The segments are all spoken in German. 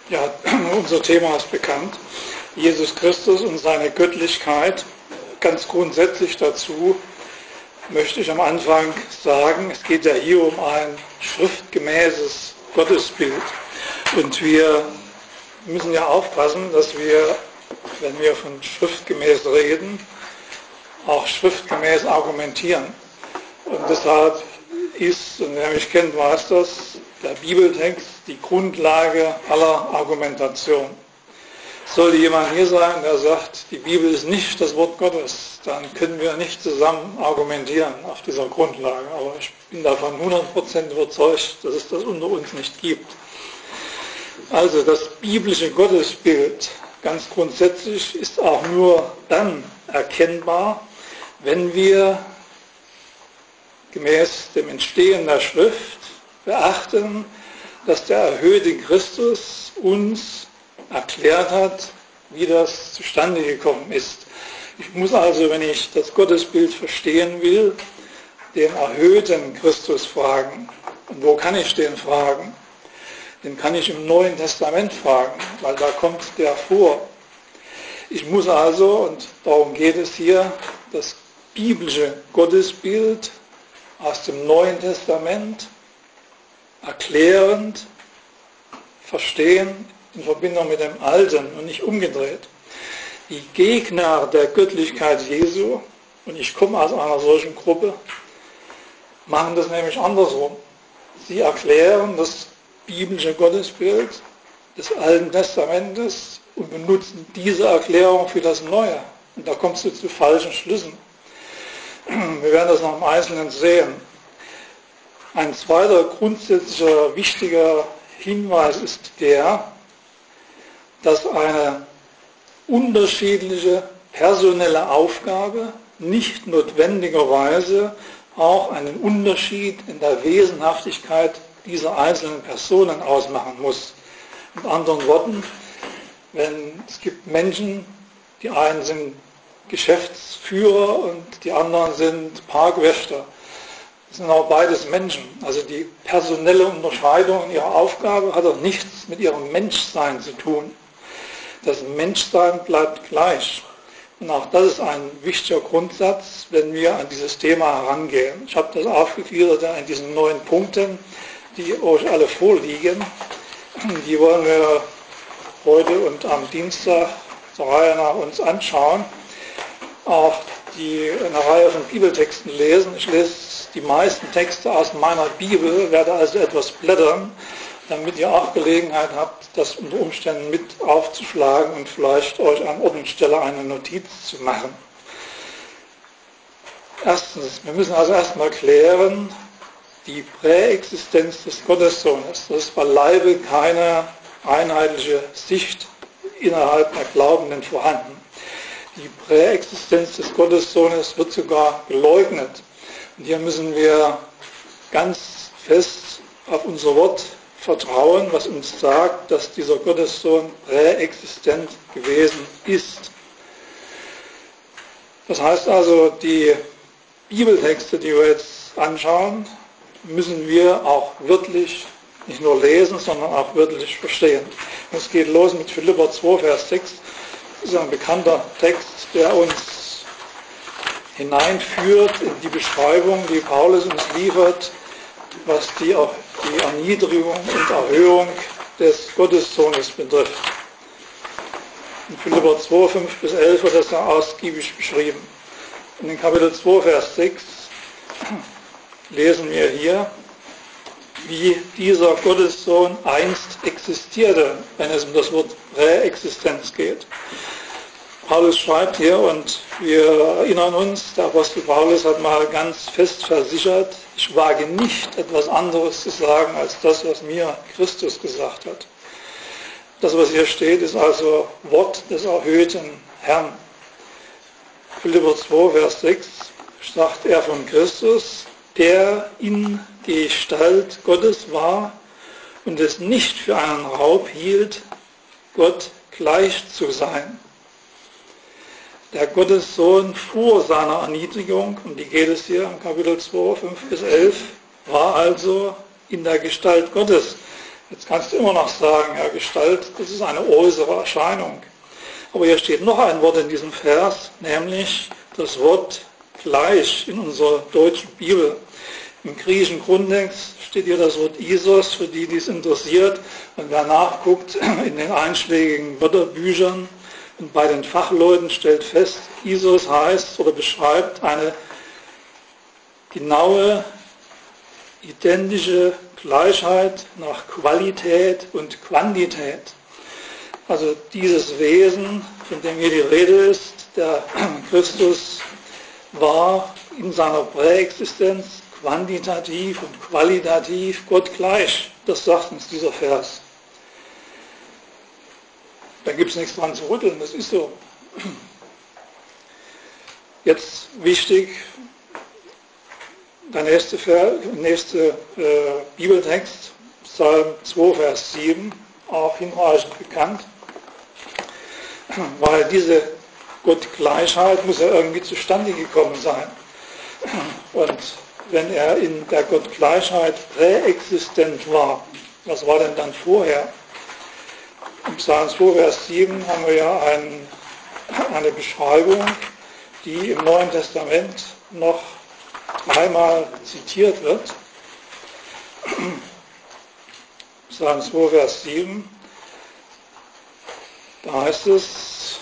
Ja, unser Thema ist bekannt. Jesus Christus und seine Göttlichkeit. Ganz grundsätzlich dazu möchte ich am Anfang sagen, es geht ja hier um ein schriftgemäßes Gottesbild. Und wir müssen ja aufpassen, dass wir, wenn wir von schriftgemäß reden, auch schriftgemäß argumentieren. Und deshalb ist, und wer mich kennt, weiß das, der Bibeltext die Grundlage aller Argumentation. Sollte jemand hier sein, der sagt, die Bibel ist nicht das Wort Gottes, dann können wir nicht zusammen argumentieren auf dieser Grundlage. Aber ich bin davon 100% überzeugt, dass es das unter uns nicht gibt. Also das biblische Gottesbild ganz grundsätzlich ist auch nur dann erkennbar, wenn wir gemäß dem Entstehen der Schrift beachten, dass der erhöhte Christus uns erklärt hat, wie das zustande gekommen ist. Ich muss also, wenn ich das Gottesbild verstehen will, den erhöhten Christus fragen. Und wo kann ich den fragen? Den kann ich im Neuen Testament fragen, weil da kommt der vor. Ich muss also, und darum geht es hier, das biblische Gottesbild aus dem Neuen Testament erklärend verstehen in Verbindung mit dem Alten und nicht umgedreht. Die Gegner der Göttlichkeit Jesu, und ich komme aus einer solchen Gruppe, machen das nämlich andersrum. Sie erklären das biblische Gottesbild des Alten Testamentes und benutzen diese Erklärung für das Neue. Und da kommst du zu falschen Schlüssen. Wir werden das noch im Einzelnen sehen. Ein zweiter grundsätzlicher wichtiger Hinweis ist der, dass eine unterschiedliche personelle Aufgabe nicht notwendigerweise auch einen Unterschied in der Wesenhaftigkeit dieser einzelnen Personen ausmachen muss. Mit anderen Worten, es gibt Menschen, die einen sind Geschäftsführer und die anderen sind Parkwächter. Das sind auch beides Menschen. Also die personelle Unterscheidung in ihrer Aufgabe hat auch nichts mit ihrem Menschsein zu tun. Das Menschsein bleibt gleich. Und auch das ist ein wichtiger Grundsatz, wenn wir an dieses Thema herangehen. Ich habe das aufgegliedert in diesen 9 Punkten, die euch alle vorliegen. Die wollen wir heute und am Dienstag zur Reihe nach uns anschauen. Auch eine Reihe von Bibeltexten lesen. Ich lese die meisten Texte aus meiner Bibel, werde also etwas blättern, damit ihr auch Gelegenheit habt, das unter Umständen mit aufzuschlagen und vielleicht euch an Ort und Stelle eine Notiz zu machen. Erstens, wir müssen also erstmal klären, die Präexistenz des Gottessohnes. Das ist beileibe keine einheitliche Sicht innerhalb der Glaubenden vorhanden. Die Präexistenz des Gottessohnes wird sogar geleugnet. Und hier müssen wir ganz fest auf unser Wort vertrauen, was uns sagt, dass dieser Gottessohn präexistent gewesen ist. Das heißt also, die Bibeltexte, die wir jetzt anschauen, müssen wir auch wörtlich nicht nur lesen, sondern auch wörtlich verstehen. Es geht los mit Philipper 2, Vers 6. Das ist ein bekannter Text, der uns hineinführt in die Beschreibung, die Paulus uns liefert, was die Erniedrigung und Erhöhung des Gottessohnes betrifft. In Philipper 2, 5 bis 11 wird das ausgiebig beschrieben. In Kapitel 2, Vers 6 lesen wir hier, wie dieser Gottessohn einst existierte, wenn es um das Wort Präexistenz geht. Paulus schreibt hier, und wir erinnern uns, der Apostel Paulus hat mal ganz fest versichert, ich wage nicht etwas anderes zu sagen als das, was mir Christus gesagt hat. Das, was hier steht, ist also Wort des erhöhten Herrn. Philipper 2, Vers 6 sagt er von Christus, der in Gestalt Gottes war und es nicht für einen Raub hielt, Gott gleich zu sein. Der Gottessohn vor seiner Erniedrigung, um die geht es hier im Kapitel 2, 5 bis 11, war also in der Gestalt Gottes. Jetzt kannst du immer noch sagen, ja, Gestalt, das ist eine äußere Erscheinung. Aber hier steht noch ein Wort in diesem Vers, nämlich das Wort gleich in unserer deutschen Bibel. Im griechischen Grundtext steht hier das Wort Isos, für die es interessiert. Und wer nachguckt in den einschlägigen Wörterbüchern und bei den Fachleuten stellt fest, Isos heißt oder beschreibt eine genaue, identische Gleichheit nach Qualität und Quantität. Also dieses Wesen, von dem hier die Rede ist, der Christus war in seiner Präexistenz quantitativ und qualitativ Gott gleich. Das sagt uns dieser Vers. Da gibt es nichts dran zu rütteln, das ist so. Jetzt wichtig, der nächste Bibeltext, Psalm 2, Vers 7, auch hinreichend bekannt, weil diese Gottgleichheit muss ja irgendwie zustande gekommen sein. Und wenn er in der Gottgleichheit präexistent war, was war denn dann vorher? Im Psalm 2, Vers 7 haben wir ja eine Beschreibung, die im Neuen Testament noch dreimal zitiert wird. Psalm 2, Vers 7, da heißt es,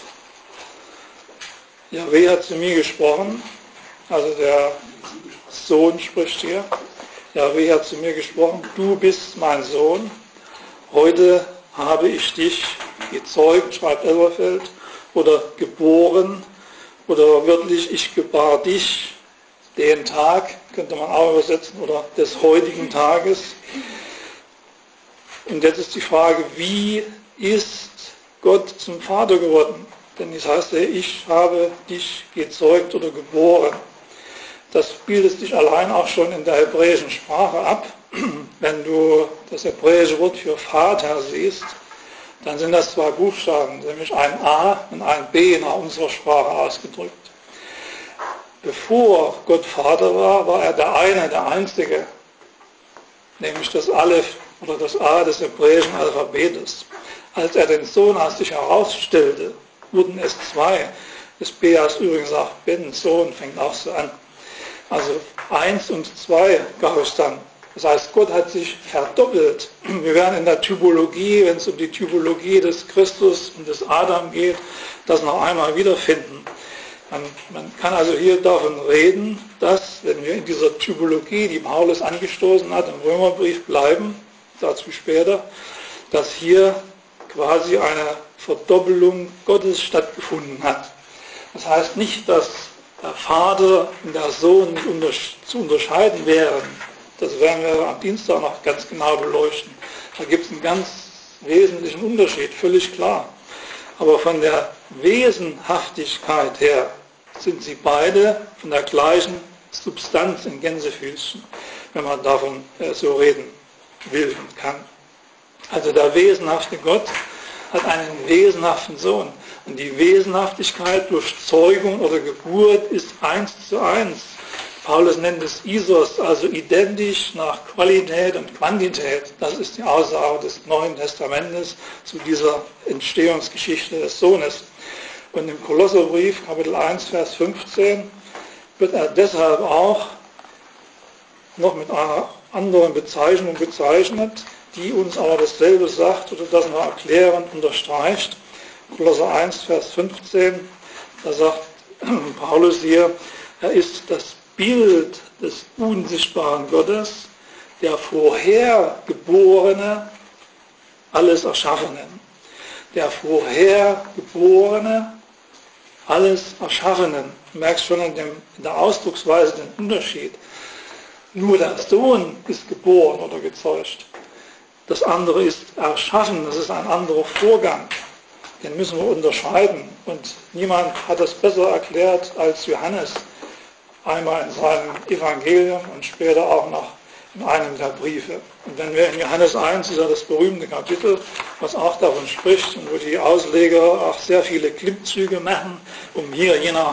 Jahwe hat zu mir gesprochen, also der Sohn spricht hier, Jahwe hat zu mir gesprochen, du bist mein Sohn, heute habe ich dich gezeugt, schreibt Elberfeld, oder geboren, oder wörtlich, ich gebar dich, den Tag, könnte man auch übersetzen, oder des heutigen Tages. Und jetzt ist die Frage, wie ist Gott zum Vater geworden? Denn es heißt ja, ich habe dich gezeugt oder geboren. Das bildet sich allein auch schon in der hebräischen Sprache ab. Wenn du das hebräische Wort für Vater siehst, dann sind das zwei Buchstaben, nämlich ein A und ein B nach unserer Sprache ausgedrückt. Bevor Gott Vater war, war er der eine, der Einzige, nämlich das Aleph oder das A des hebräischen Alphabetes. Als er den Sohn aus sich herausstellte, wurden es zwei. Das B heißt übrigens auch Ben, Sohn, fängt auch so an. Also 1 und 2 gab es dann. Das heißt, Gott hat sich verdoppelt. Wir werden in der Typologie, wenn es um die Typologie des Christus und des Adam geht, das noch einmal wiederfinden. Man kann also hier davon reden, dass, wenn wir in dieser Typologie, die Paulus angestoßen hat, im Römerbrief bleiben, dazu später, dass hier quasi eine Verdoppelung Gottes stattgefunden hat. Das heißt nicht, dass der Vater und der Sohn nicht zu unterscheiden wären. Das werden wir am Dienstag noch ganz genau beleuchten. Da gibt es einen ganz wesentlichen Unterschied, völlig klar. Aber von der Wesenhaftigkeit her sind sie beide von der gleichen Substanz in Gänsefüßchen, wenn man davon so reden will und kann. Also der wesenhafte Gott hat einen wesenhaften Sohn. Und die Wesenhaftigkeit durch Zeugung oder Geburt ist 1:1. Paulus nennt es Isos, also identisch nach Qualität und Quantität. Das ist die Aussage des Neuen Testamentes zu dieser Entstehungsgeschichte des Sohnes. Und im Kolosserbrief, Kapitel 1, Vers 15, wird er deshalb auch noch mit einer anderen Bezeichnung bezeichnet, die uns aber dasselbe sagt oder das noch erklärend unterstreicht. Kolosser 1, Vers 15, da sagt Paulus hier, er ist das Bild des unsichtbaren Gottes, der Vorhergeborene alles Erschaffenen. Der Vorhergeborene alles Erschaffenen. Du merkst schon in der Ausdrucksweise den Unterschied. Nur der Sohn ist geboren oder gezeugt. Das andere ist erschaffen, das ist ein anderer Vorgang. Den müssen wir unterscheiden. Und niemand hat das besser erklärt als Johannes. Einmal in seinem Evangelium und später auch noch in einem der Briefe. Und wenn wir in Johannes 1, ist ja das berühmte Kapitel, was auch davon spricht und wo die Ausleger auch sehr viele Klimmzüge machen, um hier je nach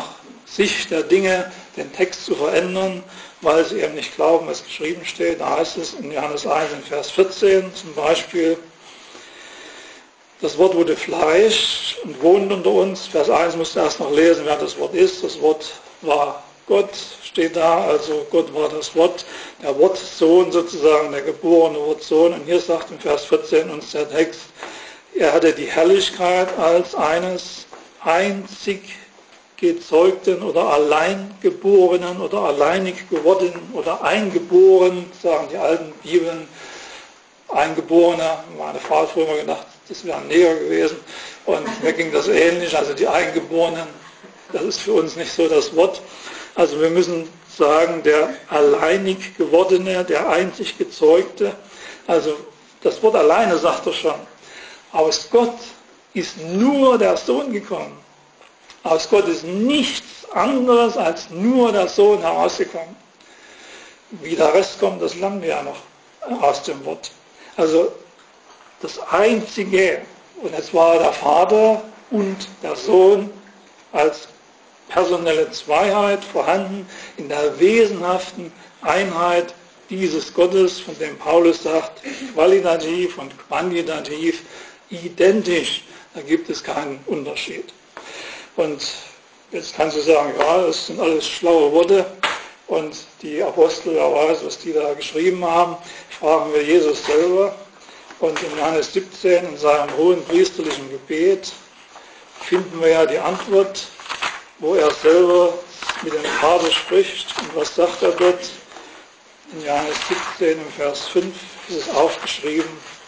Sicht der Dinge den Text zu verändern, weil sie eben nicht glauben, was geschrieben steht. Da heißt es in Johannes 1 in Vers 14 zum Beispiel, das Wort wurde Fleisch und wohnt unter uns. Vers 1 musst du erst noch lesen, wer das Wort ist. Das Wort war Gott, steht da, also Gott war das Wort, der Wortsohn sozusagen, der geborene Wortsohn. Und hier sagt in Vers 14 uns der Text, er hatte die Herrlichkeit als eines einzig Gezeugten oder Alleingeborenen oder alleinig gewordenen oder eingeboren, sagen die alten Bibeln, Eingeborene. Meine Frau hat früher mal gedacht, das wäre ein Neger gewesen. Und mir ging das ähnlich, also die Eingeborenen, das ist für uns nicht so das Wort. Also wir müssen sagen, der alleinig gewordene, der einzig Gezeugte, also das Wort alleine sagt er schon, aus Gott ist nur der Sohn gekommen. Aus Gott ist nichts anderes als nur der Sohn herausgekommen. Wie der Rest kommt, das lernen wir ja noch aus dem Wort. Also das Einzige, und es war der Vater und der Sohn als personelle Zweiheit vorhanden in der wesenhaften Einheit dieses Gottes, von dem Paulus sagt, qualitativ und quantitativ identisch. Da gibt es keinen Unterschied. Und jetzt kannst du sagen, ja, das sind alles schlaue Worte und die Apostel, wer weiß, was die da geschrieben haben, fragen wir Jesus selber. Und in Johannes 17, in seinem hohen priesterlichen Gebet, finden wir ja die Antwort, wo er selber mit dem Vater spricht. Und was sagt er dort? In Johannes 17, im Vers 5 ist es aufgeschrieben.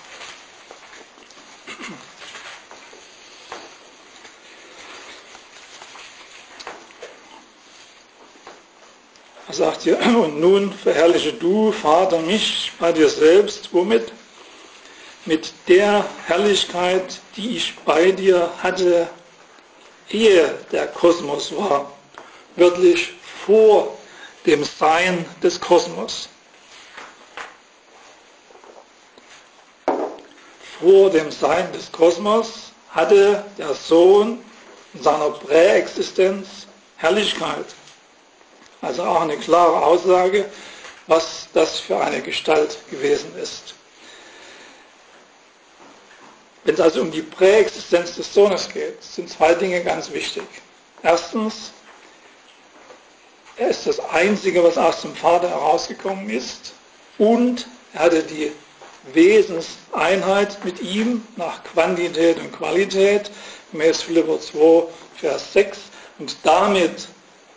Er sagt hier, und nun verherrliche du, Vater, mich bei dir selbst. Womit? Mit der Herrlichkeit, die ich bei dir hatte, ehe der Kosmos war. Wörtlich vor dem Sein des Kosmos. Vor dem Sein des Kosmos hatte der Sohn in seiner Präexistenz Herrlichkeit. Also auch eine klare Aussage, was das für eine Gestalt gewesen ist. Wenn es also um die Präexistenz des Sohnes geht, sind zwei Dinge ganz wichtig. Erstens, er ist das Einzige, was aus dem Vater herausgekommen ist, und er hatte die Wesenseinheit mit ihm nach Quantität und Qualität, gemäß Philipper 2, Vers 6, und damit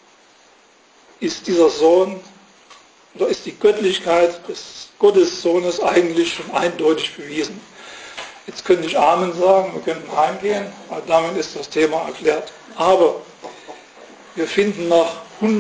ist dieser Sohn, oder ist die Göttlichkeit des Gottessohnes eigentlich schon eindeutig bewiesen. Jetzt könnte ich Amen sagen, wir könnten heimgehen, weil damit ist das Thema erklärt. Aber wir finden noch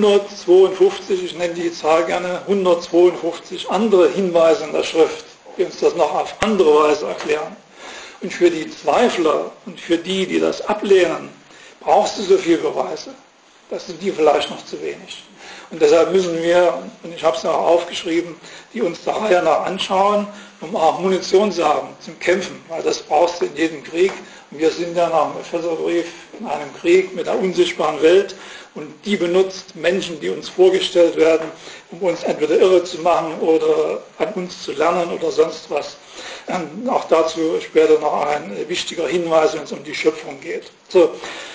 152, ich nenne die Zahl gerne, 152 andere Hinweise in der Schrift, die uns das noch auf andere Weise erklären. Und für die Zweifler und für die, die das ablehnen, brauchst du so viele Beweise. Das sind die vielleicht noch zu wenig. Und deshalb müssen wir, und ich habe es auch aufgeschrieben, die uns der Reihe nach anschauen, um auch Munition zu haben zum Kämpfen, weil das brauchst du in jedem Krieg. Und wir sind ja nach dem Epheserbrief in einem Krieg mit der unsichtbaren Welt und die benutzt Menschen, die uns vorgestellt werden, um uns entweder irre zu machen oder an uns zu lernen oder sonst was. Auch dazu später noch ein wichtiger Hinweis, wenn es um die Schöpfung geht. So.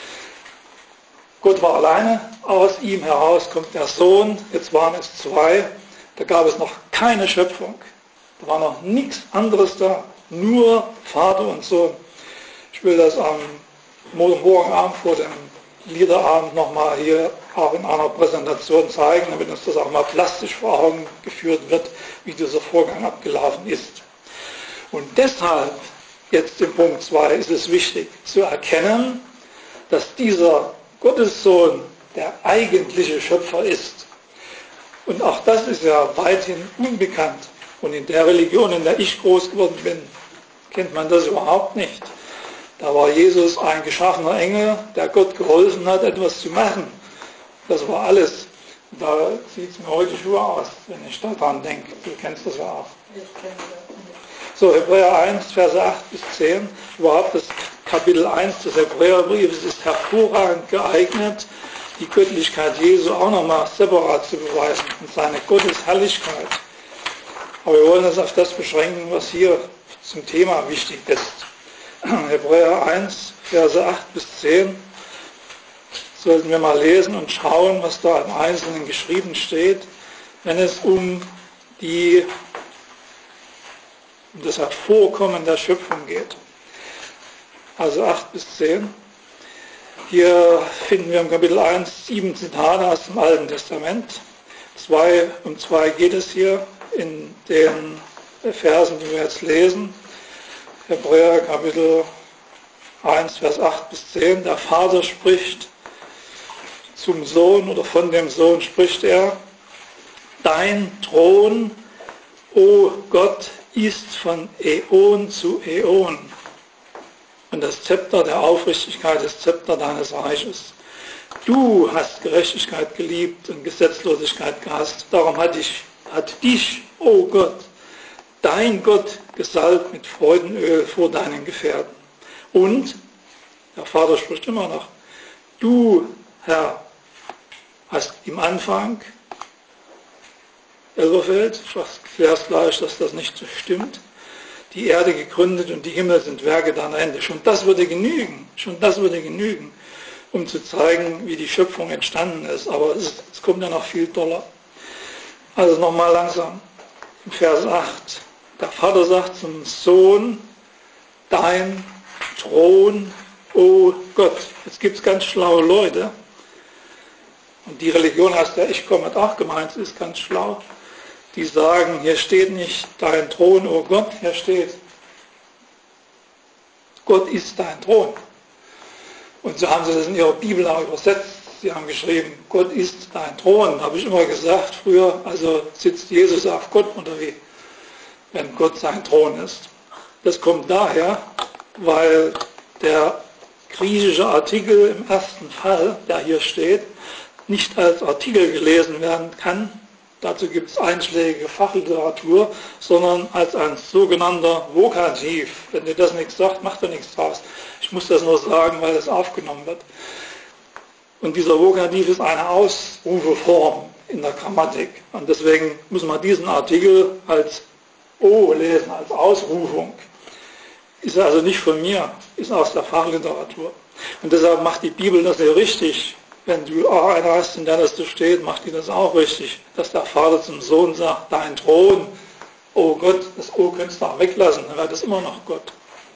Gott war alleine, aus ihm heraus kommt der Sohn, jetzt waren es zwei, da gab es noch keine Schöpfung, da war noch nichts anderes da, nur Vater und Sohn. Ich will das am morgen Abend vor dem Liederabend nochmal hier auch in einer Präsentation zeigen, damit uns das auch mal plastisch vor Augen geführt wird, wie dieser Vorgang abgelaufen ist. Und deshalb, jetzt im Punkt 2, ist es wichtig zu erkennen, dass dieser Gottessohn der eigentliche Schöpfer ist. Und auch das ist ja weithin unbekannt. Und in der Religion, in der ich groß geworden bin, kennt man das überhaupt nicht. Da war Jesus ein geschaffener Engel, der Gott geholfen hat, etwas zu machen. Das war alles. Und da sieht es mir heute Schuhe aus, wenn ich daran denke. Du kennst das ja auch. Ich kenne das. So, Hebräer 1, Verse 8 bis 10. Überhaupt das Kapitel 1 des Hebräerbriefes ist hervorragend geeignet, die Göttlichkeit Jesu auch nochmal separat zu beweisen und seine Gottesherrlichkeit. Aber wir wollen uns auf das beschränken, was hier zum Thema wichtig ist. Hebräer 1, Verse 8 bis 10 sollten wir mal lesen und schauen, was da im Einzelnen geschrieben steht, wenn es um das Hervorkommen der Schöpfung geht. Also 8 bis 10. Hier finden wir im Kapitel 1 7 Zitate aus dem Alten Testament. Um zwei geht es hier in den Versen, die wir jetzt lesen. Hebräer Kapitel 1, Vers 8 bis 10. Der Vater spricht zum Sohn oder von dem Sohn spricht er: Dein Thron, o Gott, ist von Äon zu Äon. Und das Zepter der Aufrichtigkeit ist Zepter deines Reiches. Du hast Gerechtigkeit geliebt und Gesetzlosigkeit gehasst. Darum hat dich, o Gott, dein Gott gesalbt mit Freudenöl vor deinen Gefährten. Und, der Vater spricht immer noch, du, Herr, hast im Anfang, Elberfeld, ich erkläre es gleich, dass das nicht so stimmt, die Erde gegründet und die Himmel sind Werke deiner Hände. Schon das würde genügen, um zu zeigen, wie die Schöpfung entstanden ist. Aber es kommt ja noch viel doller. Also nochmal langsam. Im Vers 8. Der Vater sagt zum Sohn: Dein Thron, o Gott. Jetzt gibt es ganz schlaue Leute. Und die Religion heißt ja Ich komme auch gemeint, ist ganz schlau. Die sagen, hier steht nicht dein Thron, o Gott, hier steht Gott ist dein Thron. Und so haben sie das in ihrer Bibel auch übersetzt. Sie haben geschrieben, Gott ist dein Thron. Da habe ich immer gesagt früher, also sitzt Jesus auf Gott oder wie, wenn Gott sein Thron ist. Das kommt daher, weil der griechische Artikel im ersten Fall, der hier steht, nicht als Artikel gelesen werden kann. Dazu gibt es einschlägige Fachliteratur, sondern als ein sogenannter Vokativ. Wenn dir das nichts sagt, macht er nichts draus. Ich muss das nur sagen, weil es aufgenommen wird. Und dieser Vokativ ist eine Ausrufeform in der Grammatik. Und deswegen muss man diesen Artikel als O lesen, als Ausrufung. Ist also nicht von mir, ist aus der Fachliteratur. Und deshalb macht die Bibel das sehr richtig. Wenn du einer hast, in der das so steht, macht die das auch richtig, dass der Vater zum Sohn sagt, dein Thron, oh Gott, das O könntest du auch weglassen, dann wäre das immer noch Gott.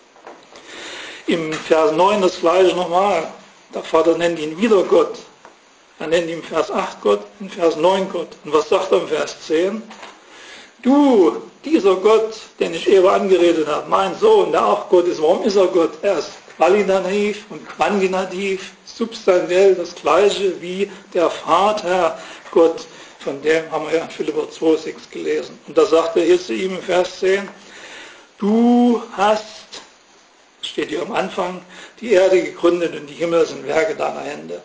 Im Vers 9 das gleiche nochmal, der Vater nennt ihn wieder Gott. Er nennt ihn im Vers 8 Gott, im Vers 9 Gott. Und was sagt er im Vers 10? Du, dieser Gott, den ich eben angeredet habe, mein Sohn, der auch Gott ist, warum ist er Gott? Er ist qualitativ und quantitativ, substanziell das Gleiche wie der Vater Gott. Von dem haben wir ja in Philipper 2,6 gelesen. Und da sagt er hier zu ihm im Vers 10, du hast, steht hier am Anfang, die Erde gegründet und die Himmel sind Werke deiner Hände.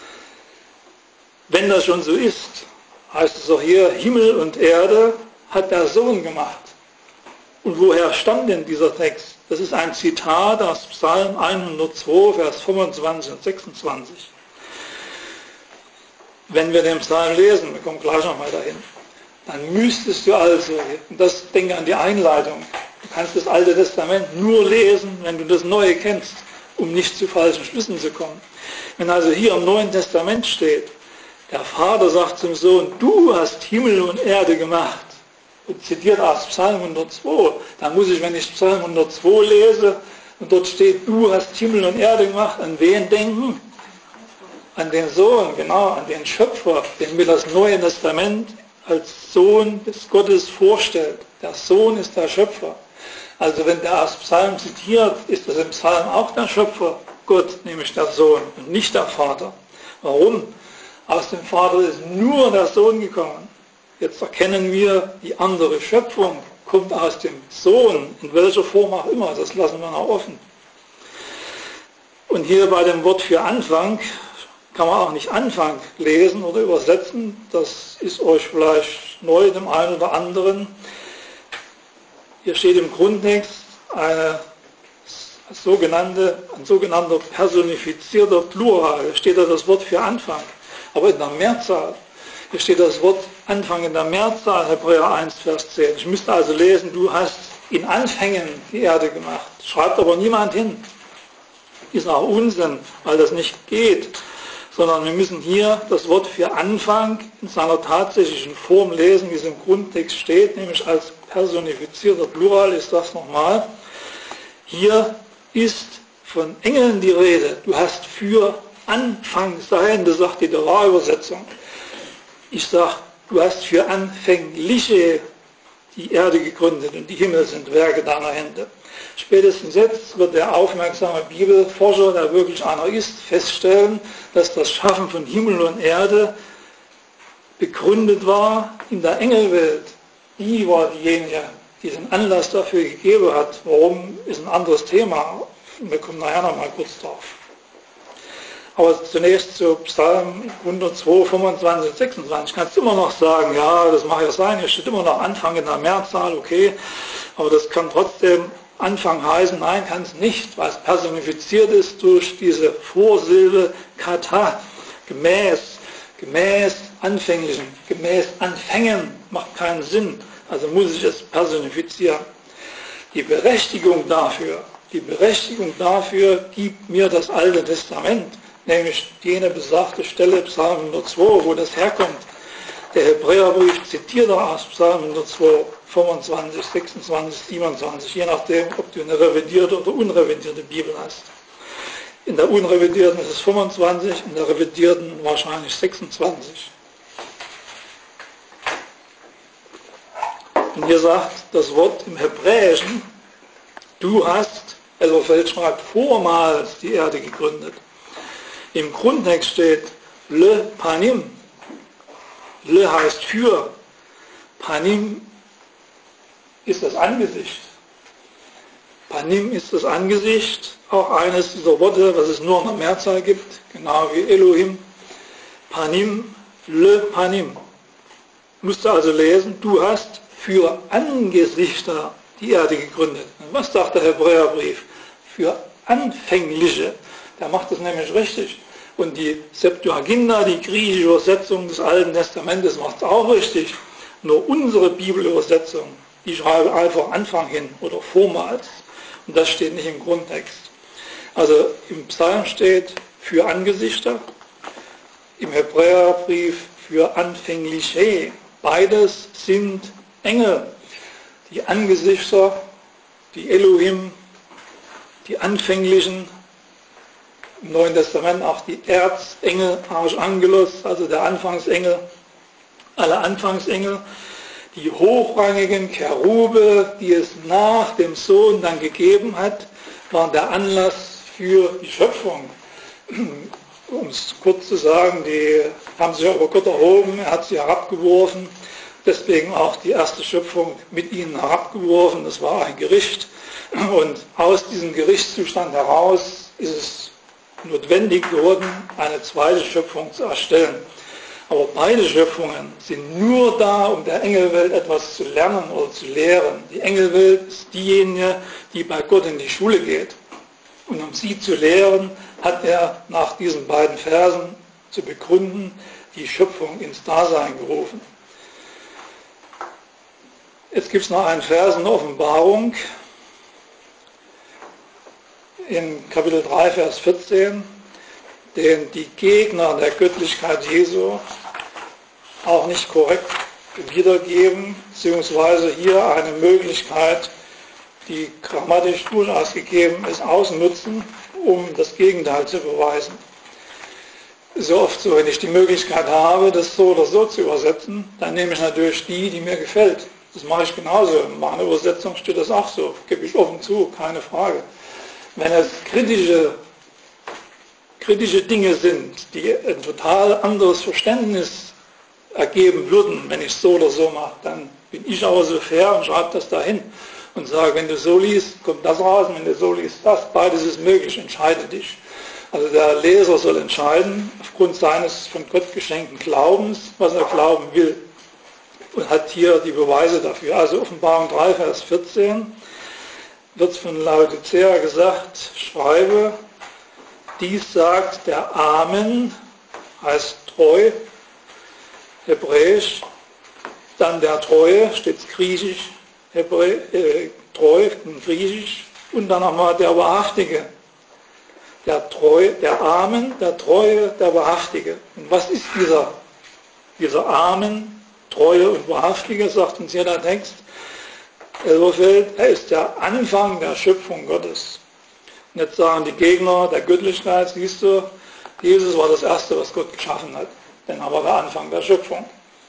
Wenn das schon so ist, heißt es auch hier, Himmel und Erde hat der Sohn gemacht. Und woher stammt denn dieser Text? Das ist ein Zitat aus Psalm 102, Vers 25 und 26. Wenn wir den Psalm lesen, wir kommen gleich nochmal dahin, dann müsstest du also, und das denke an die Einleitung, du kannst das Alte Testament nur lesen, wenn du das Neue kennst, um nicht zu falschen Schlüssen zu kommen. Wenn also hier im Neuen Testament steht, der Vater sagt zum Sohn, du hast Himmel und Erde gemacht, und zitiert aus Psalm 102, dann muss ich, wenn ich Psalm 102 lese und dort steht, du hast Himmel und Erde gemacht, an wen denken? An den Sohn, genau, an den Schöpfer, den mir das Neue Testament als Sohn des Gottes vorstellt. Der Sohn ist der Schöpfer. Also wenn der aus Psalm zitiert, ist das im Psalm auch der Schöpfer, Gott, nämlich der Sohn und nicht der Vater. Warum? Aus dem Vater ist nur der Sohn gekommen. Jetzt erkennen wir, die andere Schöpfung kommt aus dem Sohn, in welcher Form auch immer, das lassen wir noch offen. Und hier bei dem Wort für Anfang kann man auch nicht Anfang lesen oder übersetzen, das ist euch vielleicht neu, dem einen oder anderen. Hier steht im Grundtext ein sogenannter personifizierter Plural, da steht da das Wort für Anfang. aber in der Mehrzahl. Hier steht das Wort Anfang in der Mehrzahl, Hebräer 1, Vers 10. Ich müsste also lesen, du hast in Anfängen die Erde gemacht. Schreibt aber niemand hin. Ist auch Unsinn, weil das nicht geht. Sondern wir müssen hier das Wort für Anfang in seiner tatsächlichen Form lesen, wie es im Grundtext steht, nämlich als personifizierter Plural. Ich sage es nochmal. Hier ist von Engeln die Rede. Du hast für Anfang sein, das sagt die Dora-Übersetzung. Ich sage, du hast für Anfängliche die Erde gegründet und die Himmel sind Werke deiner Hände. Spätestens jetzt wird der aufmerksame Bibelforscher, der wirklich einer ist, feststellen, dass das Schaffen von Himmel und Erde begründet war in der Engelwelt. Die war diejenige, die den Anlass dafür gegeben hat. Warum, ist ein anderes Thema. Wir kommen nachher noch mal kurz drauf. Aber zunächst zu Psalm 102, 25, 26. Kannst du immer noch sagen, ja, das mag ja sein, hier steht immer noch Anfang in der Mehrzahl, okay. Aber das kann trotzdem Anfang heißen, nein, kann es nicht, weil es personifiziert ist durch diese Vorsilbe kata, gemäß Anfänglichen, gemäß Anfängen, macht keinen Sinn. Also muss ich es personifizieren. Die Berechtigung dafür gibt mir das Alte Testament, nämlich jene besagte Stelle, Psalm 102, wo das herkommt. Der Hebräerbrief zitiert aus Psalm 102, 25, 26, 27, je nachdem, ob du eine revidierte oder unrevidierte Bibel hast. In der unrevidierten ist es 25, in der revidierten wahrscheinlich 26. Und hier sagt das Wort im Hebräischen, du hast, Elberfeld schreibt, vormals die Erde gegründet. Im Grundtext steht Le Panim. Le heißt für. Panim ist das Angesicht. Panim ist das Angesicht, auch eines dieser Worte, was es nur in der Mehrzahl gibt, genau wie Elohim. Panim, Le Panim. Musst du also lesen, du hast für Angesichter die Erde gegründet. Und was sagt der Hebräerbrief? Für Anfängliche. Der macht das nämlich richtig. Und die Septuaginta, die griechische Übersetzung des Alten Testamentes, macht es auch richtig. Nur unsere Bibelübersetzung, die schreibt einfach Anfang hin oder vormals. Und das steht nicht im Grundtext. Also im Psalm steht für Angesichter, im Hebräerbrief für Anfängliche. Beides sind Engel. Die Angesichter, die Elohim, die Anfänglichen, im Neuen Testament auch die Erzengel, Archangelos, also der Anfangsengel, alle Anfangsengel, die hochrangigen Cherube, die es nach dem Sohn dann gegeben hat, waren der Anlass für die Schöpfung. Um es kurz zu sagen, die haben sich über Gott erhoben, er hat sie herabgeworfen, deswegen auch die erste Schöpfung mit ihnen herabgeworfen, das war ein Gericht. Und aus diesem Gerichtszustand heraus ist es notwendig geworden, eine zweite Schöpfung zu erstellen. Aber beide Schöpfungen sind nur da, um der Engelwelt etwas zu lernen oder zu lehren. Die Engelwelt ist diejenige, die bei Gott in die Schule geht. Und um sie zu lehren, hat er nach diesen beiden Versen zu begründen, die Schöpfung ins Dasein gerufen. Jetzt gibt es noch einen Vers in der Offenbarung, in Kapitel 3, Vers 14, den die Gegner der Göttlichkeit Jesu auch nicht korrekt wiedergeben, beziehungsweise hier eine Möglichkeit, die grammatisch durchaus gegeben ist, ausnutzen, um das Gegenteil zu beweisen. So oft so, wenn ich die Möglichkeit habe, das so oder so zu übersetzen, dann nehme ich natürlich die mir gefällt. Das mache ich genauso. In meiner Übersetzung steht das auch so, gebe ich offen zu, keine Frage. Wenn es kritische Dinge sind, die ein total anderes Verständnis ergeben würden, wenn ich es so oder so mache, dann bin ich aber so fair und schreibe das dahin und sage, wenn du so liest, kommt das raus, und wenn du so liest, das, beides ist möglich, entscheide dich. Also der Leser soll entscheiden, aufgrund seines von Gott geschenkten Glaubens, was er glauben will, und hat hier die Beweise dafür. Also Offenbarung 3, Vers 14 wird von Laodicea gesagt, schreibe, dies sagt der Amen, heißt treu, hebräisch, dann der Treue, steht griechisch, treu in griechisch, und dann nochmal der Wahrhaftige. Der Amen, der Treue, der Wahrhaftige. Und was ist dieser Amen, Treue und Wahrhaftige, sagt uns hier der Text. Er ist der Anfang der Schöpfung Gottes. Und jetzt sagen die Gegner der Göttlichkeit, siehst du, Jesus war das Erste, was Gott geschaffen hat. Denn er war der Anfang der Schöpfung.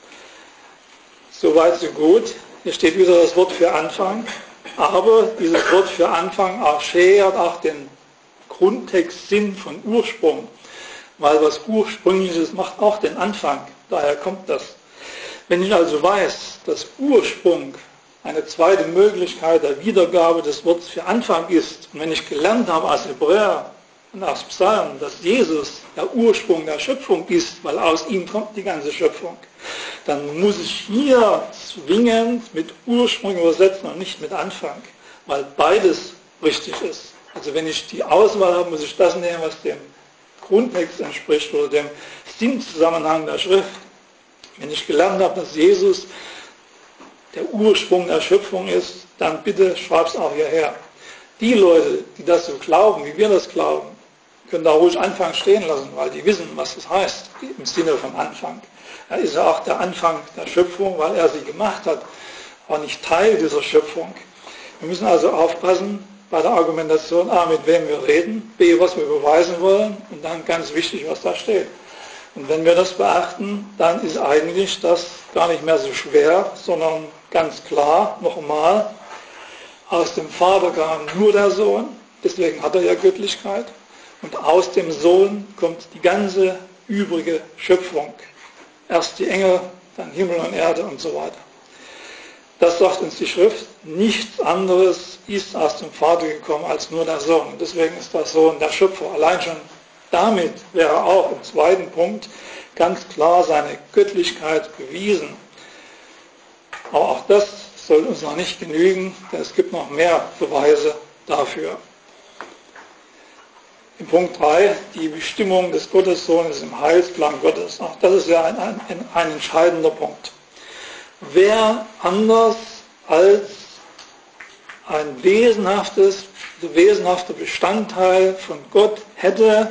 Soweit, so gut. Hier steht wieder das Wort für Anfang. Aber dieses Wort für Anfang erschwert auch den Grundtextsinn von Ursprung. Weil was Ursprüngliches macht auch den Anfang. Daher kommt das. Wenn ich also weiß, dass Ursprung eine zweite Möglichkeit der Wiedergabe des Wortes für Anfang ist, und wenn ich gelernt habe als Hebräer und aus Psalmen, dass Jesus der Ursprung der Schöpfung ist, weil aus ihm kommt die ganze Schöpfung, dann muss ich hier zwingend mit Ursprung übersetzen und nicht mit Anfang, weil beides richtig ist. Also wenn ich die Auswahl habe, muss ich das nehmen, was dem Grundtext entspricht oder dem Sinnzusammenhang der Schrift. Wenn ich gelernt habe, dass Jesus der Ursprung der Schöpfung ist, dann bitte schreib es auch hierher. Die Leute, die das so glauben, wie wir das glauben, können da ruhig Anfang stehen lassen, weil die wissen, was das heißt im Sinne von Anfang. Er ist ja auch der Anfang der Schöpfung, weil er sie gemacht hat, aber nicht Teil dieser Schöpfung. Wir müssen also aufpassen bei der Argumentation, A, mit wem wir reden, B, was wir beweisen wollen und dann ganz wichtig, was da steht. Und wenn wir das beachten, dann ist eigentlich das gar nicht mehr so schwer, sondern ganz klar, nochmal, aus dem Vater kam nur der Sohn, deswegen hat er ja Göttlichkeit, und aus dem Sohn kommt die ganze übrige Schöpfung. Erst die Engel, dann Himmel und Erde und so weiter. Das sagt uns die Schrift, nichts anderes ist aus dem Vater gekommen als nur der Sohn. Und deswegen ist der Sohn der Schöpfer. Allein schon damit wäre auch im zweiten Punkt ganz klar seine Göttlichkeit bewiesen. Aber auch das soll uns noch nicht genügen, denn es gibt noch mehr Beweise dafür. In Punkt 3, die Bestimmung des Gottessohnes im Heilsplan Gottes. Auch das ist ja ein entscheidender Punkt. Wer anders als ein wesenhafter Bestandteil von Gott hätte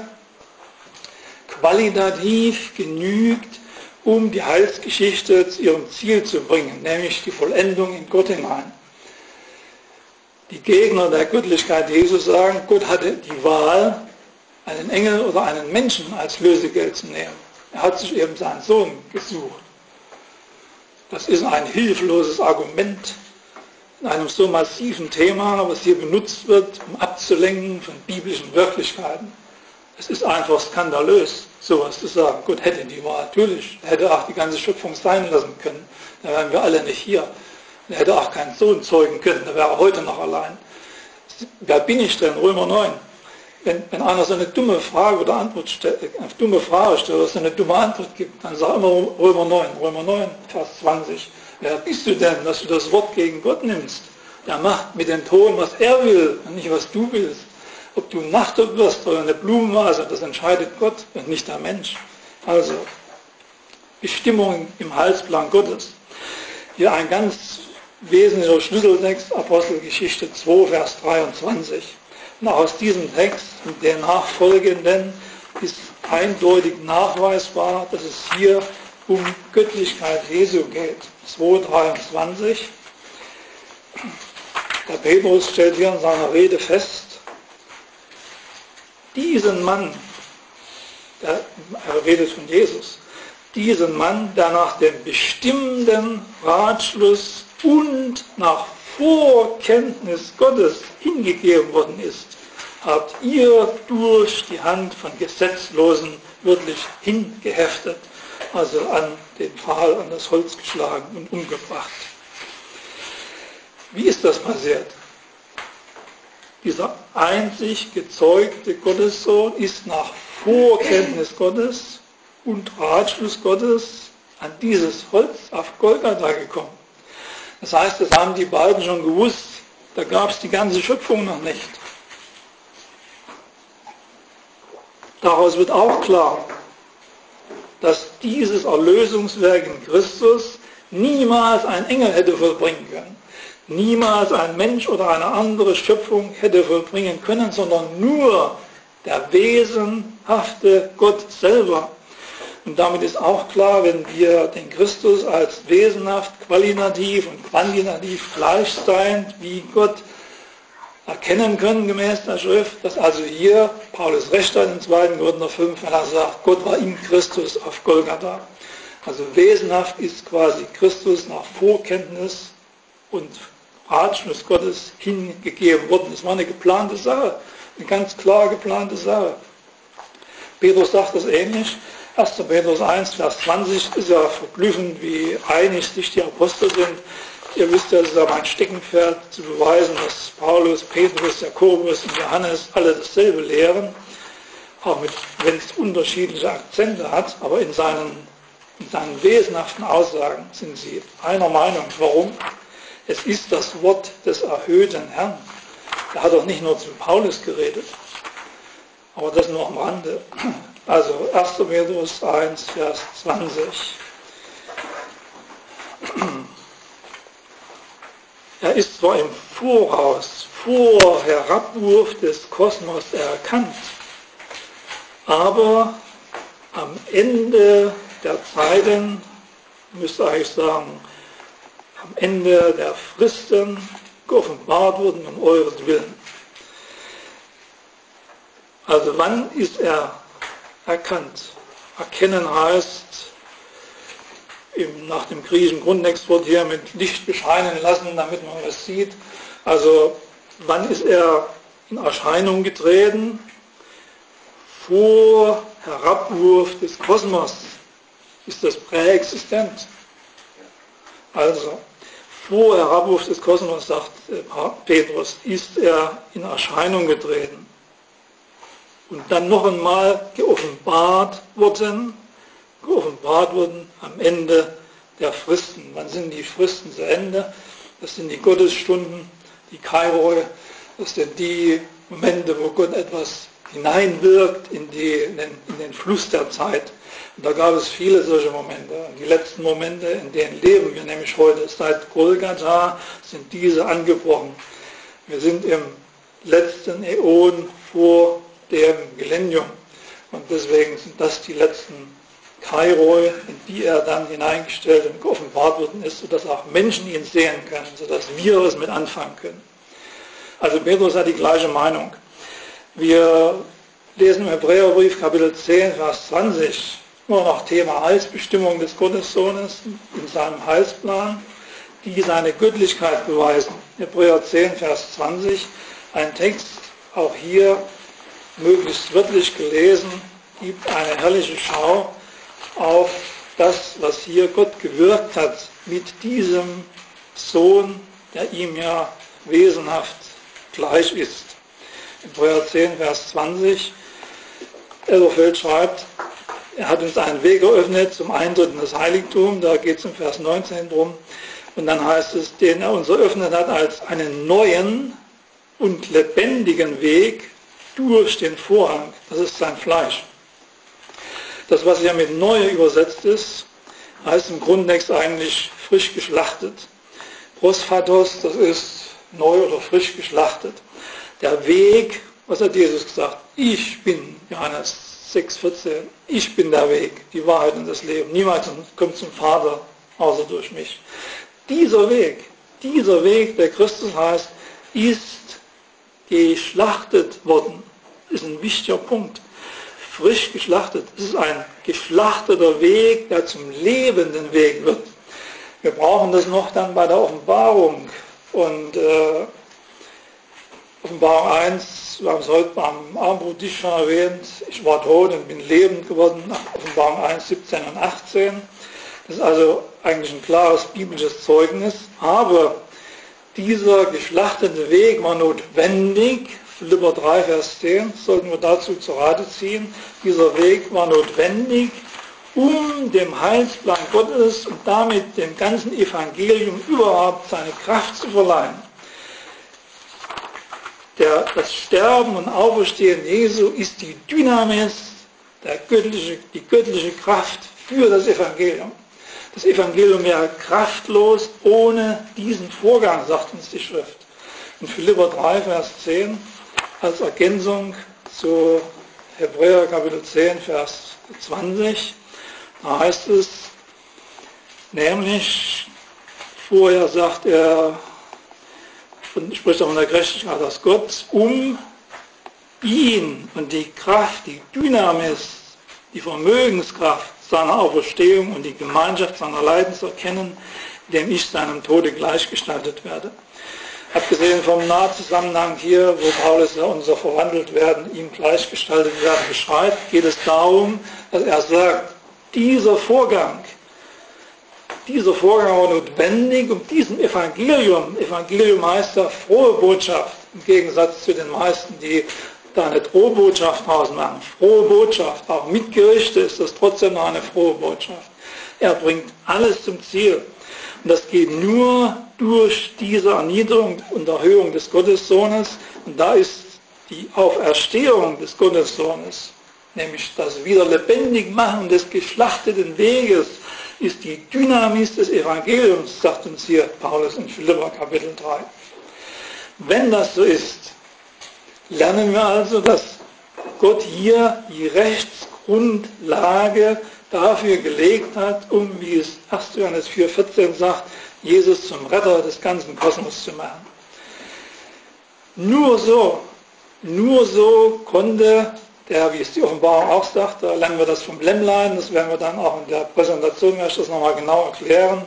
qualitativ genügt, um die Heilsgeschichte zu ihrem Ziel zu bringen, nämlich die Vollendung in Gott hinein. Die Gegner der Göttlichkeit Jesus sagen, Gott hatte die Wahl, einen Engel oder einen Menschen als Lösegeld zu nehmen. Er hat sich eben seinen Sohn gesucht. Das ist ein hilfloses Argument in einem so massiven Thema, was hier benutzt wird, um abzulenken von biblischen Wirklichkeiten. Es ist einfach skandalös, sowas zu sagen. Gott hätte die Wahl, natürlich. Er hätte auch die ganze Schöpfung sein lassen können. Da wären wir alle nicht hier. Er hätte auch keinen Sohn zeugen können, da wäre er heute noch allein. Wer bin ich denn? Römer 9. Wenn einer so eine dumme Frage oder Antwort stellt, eine dumme Frage stellt oder so eine dumme Antwort gibt, dann sag immer Römer 9, Vers 20. Wer bist du denn, dass du das Wort gegen Gott nimmst? Der macht mit dem Ton, was er will und nicht, was du willst. Ob du ein Nachtod wirst oder eine Blumenvase, das entscheidet Gott und nicht der Mensch. Also, Bestimmung im Heilsplan Gottes. Hier ein ganz wesentlicher Schlüsseltext, Apostelgeschichte 2, Vers 23. Und auch aus diesem Text und den nachfolgenden ist eindeutig nachweisbar, dass es hier um Göttlichkeit Jesu geht. 2,23. Der Petrus stellt hier in seiner Rede fest, diesen Mann, er redet von Jesus, diesen Mann, der nach dem bestimmenden Ratschluss und nach Vorkenntnis Gottes hingegeben worden ist, habt ihr durch die Hand von Gesetzlosen wirklich hingeheftet, also an den Pfahl, an das Holz geschlagen und umgebracht. Wie ist das passiert? Dieser einzig gezeugte Gottessohn ist nach Vorkenntnis Gottes und Ratschluss Gottes an dieses Holz auf Golgatha gekommen. Das heißt, das haben die beiden schon gewusst, da gab es die ganze Schöpfung noch nicht. Daraus wird auch klar, dass dieses Erlösungswerk in Christus niemals ein Engel hätte vollbringen können, niemals ein Mensch oder eine andere Schöpfung hätte vollbringen können, sondern nur der wesenhafte Gott selber. Und damit ist auch klar, wenn wir den Christus als wesenhaft, qualitativ und quantitativ gleichseiend wie Gott erkennen können gemäß der Schrift, dass also hier Paulus recht hat in 2. Korinther 5, wenn er sagt, Gott war in Christus auf Golgatha. Also wesenhaft ist quasi Christus nach Vorkenntnis und Ratschluss Gottes hingegeben worden. Es war eine geplante Sache, eine ganz klar geplante Sache. Petrus sagt das ähnlich. 1. Petrus 1, Vers 20 ist ja verblüffend, wie einig sich die Apostel sind. Ihr wisst ja, es ist ja mein Steckenpferd, zu beweisen, dass Paulus, Petrus, Jakobus und Johannes alle dasselbe lehren, auch wenn es unterschiedliche Akzente hat, aber in seinen wesenhaften Aussagen sind sie einer Meinung. Warum? Es ist das Wort des erhöhten Herrn. Er hat auch nicht nur zu Paulus geredet, aber das nur am Rande. Also 1. Petrus 1, Vers 20. Er ist zwar im Voraus, vor Herabwurf des Kosmos erkannt, aber am Ende der Zeiten, müsste eigentlich sagen, am Ende der Fristen geoffenbart wurden um euretwillen. Also wann ist er erkannt? Erkennen heißt, nach dem griechischen Grundtextwort hier mit Licht bescheinen lassen, damit man was sieht. Also wann ist er in Erscheinung getreten? Vor Herabwurf des Kosmos ist das präexistent. Also vor Herabwurf des Kosmos, sagt Petrus, ist er in Erscheinung getreten. Und dann noch einmal geoffenbart wurden am Ende der Fristen. Wann sind die Fristen zu Ende? Das sind die Gottesstunden, die Kairoi, das sind die Momente, wo Gott etwas hineinwirkt in den Fluss der Zeit. Und da gab es viele solche Momente. Und die letzten Momente, in denen leben wir nämlich heute, seit Golgatha sind diese angebrochen. Wir sind im letzten Äon vor dem Millennium. Und deswegen sind das die letzten Kairoi, in die er dann hineingestellt und geoffenbart worden ist, sodass auch Menschen ihn sehen können, sodass wir es mit anfangen können. Also Petrus hat die gleiche Meinung. Wir lesen im Hebräerbrief Kapitel 10, Vers 20, immer noch Thema Heilsbestimmung des Gottessohnes in seinem Heilsplan, die seine Göttlichkeit beweisen. Hebräer 10, Vers 20, ein Text, auch hier möglichst wörtlich gelesen, gibt eine herrliche Schau auf das, was hier Gott gewirkt hat mit diesem Sohn, der ihm ja wesenhaft gleich ist. Hebräer 10, Vers 20, Elberfeld schreibt, er hat uns einen Weg eröffnet zum Eintritt in das Heiligtum, da geht es im Vers 19 drum, und dann heißt es, den er uns eröffnet hat als einen neuen und lebendigen Weg durch den Vorhang, das ist sein Fleisch. Das, was hier mit neu übersetzt ist, heißt im Grundtext eigentlich frisch geschlachtet. Prosphatos, das ist neu oder frisch geschlachtet. Der Weg, was hat Jesus gesagt? Ich bin, Johannes 6,14, ich bin der Weg, die Wahrheit und das Leben. Niemand kommt zum Vater, außer durch mich. Dieser Weg, der Christus heißt, ist geschlachtet worden. Das ist ein wichtiger Punkt. Frisch geschlachtet. Es ist ein geschlachteter Weg, der zum lebenden Weg wird. Wir brauchen das noch dann bei der Offenbarung. Und Offenbarung 1, wir haben es heute beim Abendbrottisch schon erwähnt, ich war tot und bin lebend geworden, Offenbarung 1, 17 und 18. Das ist also eigentlich ein klares biblisches Zeugnis, aber dieser geschlachtete Weg war notwendig. Philipper 3, Vers 10 sollten wir dazu zu Rate ziehen. Dieser Weg war notwendig, um dem Heilsplan Gottes und damit dem ganzen Evangelium überhaupt seine Kraft zu verleihen. Das Sterben und Auferstehen Jesu ist die Dynamis, die göttliche Kraft für das Evangelium. Das Evangelium wäre kraftlos ohne diesen Vorgang, sagt uns die Schrift. In Philipper 3, Vers 10, als Ergänzung zu Hebräer Kapitel 10, Vers 20, da heißt es, nämlich, vorher sagt er, und spricht auch von der Gerechtigkeit aus Gott, um ihn und die Kraft, die Dynamis, die Vermögenskraft seiner Auferstehung und die Gemeinschaft seiner Leiden zu erkennen, dem ich seinem Tode gleichgestaltet werde. Abgesehen vom Nahzusammenhang hier, wo Paulus ja unser verwandelt werden, ihm gleichgestaltet werden beschreibt, geht es darum, dass er sagt, dieser Vorgang war notwendig, um diesem Evangelium heißt ja frohe Botschaft, im Gegensatz zu den meisten, die da eine Drohbotschaft draus machen. Frohe Botschaft, auch mit Gerichte ist das trotzdem noch eine frohe Botschaft. Er bringt alles zum Ziel. Und das geht nur durch diese Erniedrigung und Erhöhung des Gottessohnes. Und da ist die Auferstehung des Gottessohnes, nämlich das Wiederlebendigmachen des geschlachteten Weges, ist die Dynamis des Evangeliums, sagt uns hier Paulus in Philipper Kapitel 3. Wenn das so ist, lernen wir also, dass Gott hier die Rechtsgrundlage dafür gelegt hat, um, wie es 1. Johannes 4,14 sagt, Jesus zum Retter des ganzen Kosmos zu machen. Nur so konnte der, wie es die Offenbarung auch sagt, da lernen wir das vom Lämmlein, das werden wir dann auch in der Präsentation, werde ich das nochmal genau erklären.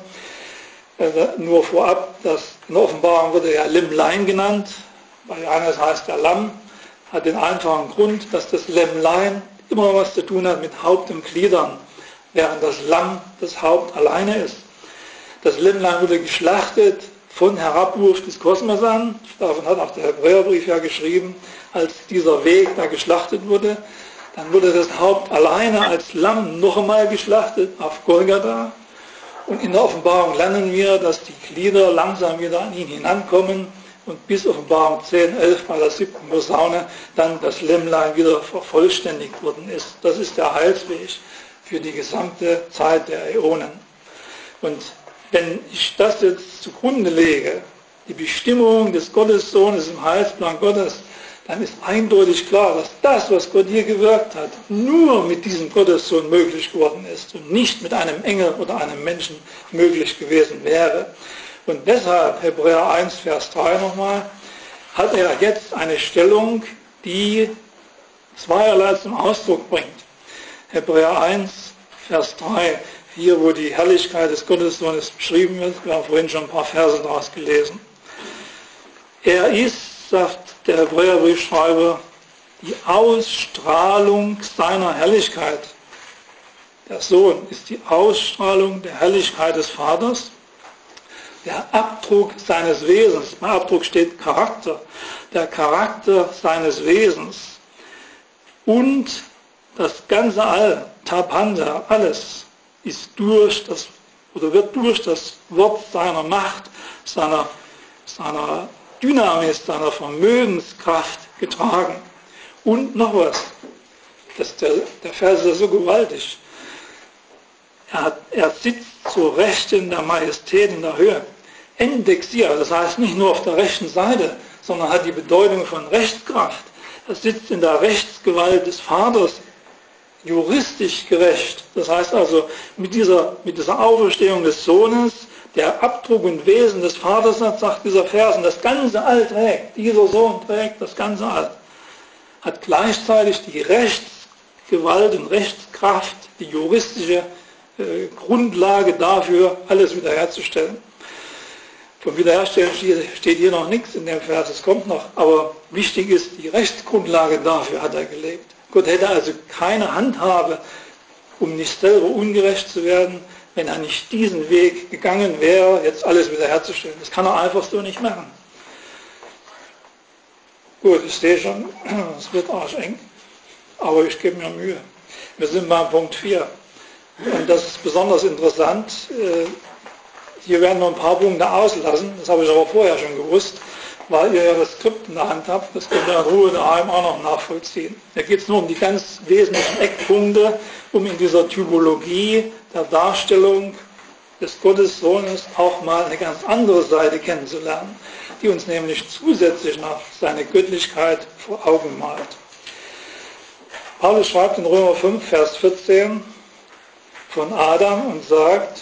Nur vorab, dass in der Offenbarung wurde ja Lämmlein genannt, bei Johannes heißt der Lamm, hat den einfachen Grund, dass das Lämmlein immer was zu tun hat mit Haupt und Gliedern, während das Lamm das Haupt alleine ist. Das Lämmlein wurde geschlachtet von Herabwurf des Kosmos an, davon hat auch der Hebräerbrief ja geschrieben, als dieser Weg da geschlachtet wurde, dann wurde das Haupt alleine als Lamm noch einmal geschlachtet auf Golgatha. Und in der Offenbarung lernen wir, dass die Glieder langsam wieder an ihn hinankommen und bis Offenbarung 10, 11 bei der 7. Posaune dann das Lämmlein wieder vervollständigt worden ist. Das ist der Heilsweg für die gesamte Zeit der Äonen. Und wenn ich das jetzt zugrunde lege, die Bestimmung des Gottessohnes im Heilsplan Gottes, dann ist eindeutig klar, dass das, was Gott hier gewirkt hat, nur mit diesem Gottessohn möglich geworden ist und nicht mit einem Engel oder einem Menschen möglich gewesen wäre. Und deshalb, Hebräer 1, Vers 3 nochmal, hat er jetzt eine Stellung, die zweierlei zum Ausdruck bringt. Hebräer 1, Vers 3, hier wo die Herrlichkeit des Gottessohnes beschrieben wird, wir haben vorhin schon ein paar Verse daraus gelesen. Er ist, sagt der Hebräerbriefschreiber, die Ausstrahlung seiner Herrlichkeit. Der Sohn ist die Ausstrahlung der Herrlichkeit des Vaters, der Abdruck seines Wesens. Bei Abdruck steht Charakter, der Charakter seines Wesens. Und das ganze All, Tapanda, alles, ist durch das, oder wird durch das Wort seiner Macht, seiner Dynamis, seiner Vermögenskraft getragen. Und noch was, der Vers ist so gewaltig. Er sitzt zur Rechten der Majestät in der Höhe. Endexia, das heißt nicht nur auf der rechten Seite, sondern hat die Bedeutung von Rechtskraft. Er sitzt in der Rechtsgewalt des Vaters, juristisch gerecht. Das heißt also, mit dieser Auferstehung des Sohnes, der Abdruck und Wesen des Vaters hat, sagt dieser Vers, und das ganze All trägt, dieser Sohn trägt das ganze All, hat gleichzeitig die Rechtsgewalt und Rechtskraft, die juristische Grundlage dafür, alles wiederherzustellen. Vom Wiederherstellen steht hier noch nichts in dem Vers, es kommt noch, aber wichtig ist, die Rechtsgrundlage dafür hat er gelegt. Gott hätte also keine Handhabe, um nicht selber ungerecht zu werden, wenn er nicht diesen Weg gegangen wäre, jetzt alles wiederherzustellen. Das kann er einfach so nicht machen. Gut, ich sehe schon, es wird arscheng, aber ich gebe mir Mühe. Wir sind beim Punkt 4. Und das ist besonders interessant. Hier werden noch ein paar Punkte auslassen, das habe ich aber vorher schon gewusst. weil ihr ja das Skript in der Hand habt, das könnt ihr in Ruhe daheim auch noch nachvollziehen. Da geht es nur um die ganz wesentlichen Eckpunkte, um in dieser Typologie der Darstellung des Gottessohnes auch mal eine ganz andere Seite kennenzulernen, die uns nämlich zusätzlich noch seine Göttlichkeit vor Augen malt. Paulus schreibt in Römer 5, Vers 14 von Adam und sagt,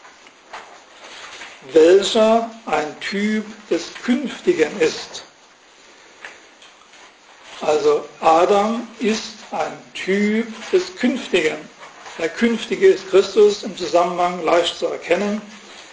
welcher ein Typ des Künftigen ist. Also Adam ist ein Typ des Künftigen. Der Künftige ist Christus, im Zusammenhang leicht zu erkennen.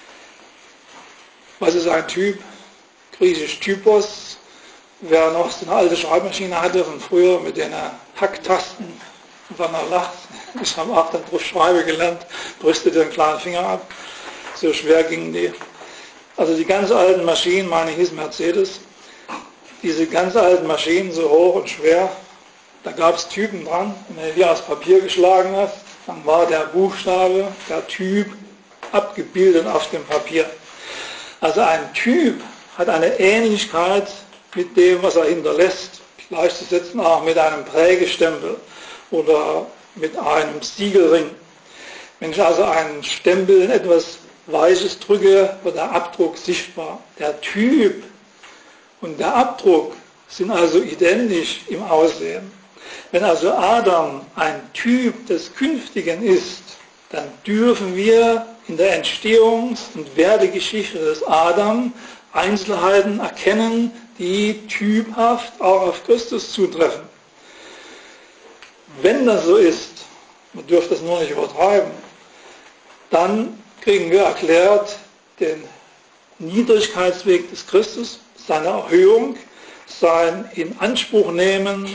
Was ist ein Typ? Griechisch Typos. Wer noch so eine alte Schreibmaschine hatte von früher mit den Hacktasten und wenn er lacht, ich habe auch dann drauf Schreibe gelernt, brüstet den kleinen Finger ab. So schwer gingen die. Also die ganz alten Maschinen, meine hieß Mercedes, diese ganz alten Maschinen, so hoch und schwer, da gab es Typen dran. Und wenn du die aus Papier geschlagen hast, dann war der Buchstabe, der Typ, abgebildet auf dem Papier. Also ein Typ hat eine Ähnlichkeit mit dem, was er hinterlässt. Gleichzusetzen auch mit einem Prägestempel oder mit einem Siegelring. Wenn ich also einen Stempel in etwas Weiches drücke, wird der Abdruck sichtbar. Der Typ und der Abdruck sind also identisch im Aussehen. Wenn also Adam ein Typ des Künftigen ist, dann dürfen wir in der Entstehungs- und Werdegeschichte des Adam Einzelheiten erkennen, die typhaft auch auf Christus zutreffen. Wenn das so ist, man dürfte das nur nicht übertreiben, dann kriegen wir erklärt den Niedrigkeitsweg des Christus, seine Erhöhung, sein Inanspruchnehmen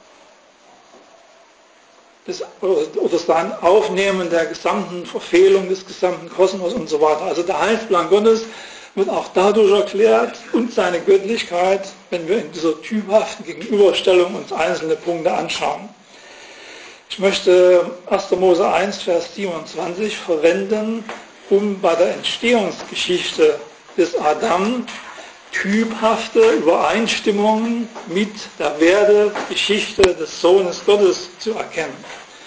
oder sein Aufnehmen der gesamten Verfehlung des gesamten Kosmos und so weiter. Also der Heilsplan Gottes wird auch dadurch erklärt und seine Göttlichkeit, wenn wir in dieser typhaften Gegenüberstellung uns einzelne Punkte anschauen. Ich möchte 1. Mose 1, Vers 27 verwenden, um bei der Entstehungsgeschichte des Adam typhafte Übereinstimmungen mit der Werdegeschichte des Sohnes Gottes zu erkennen.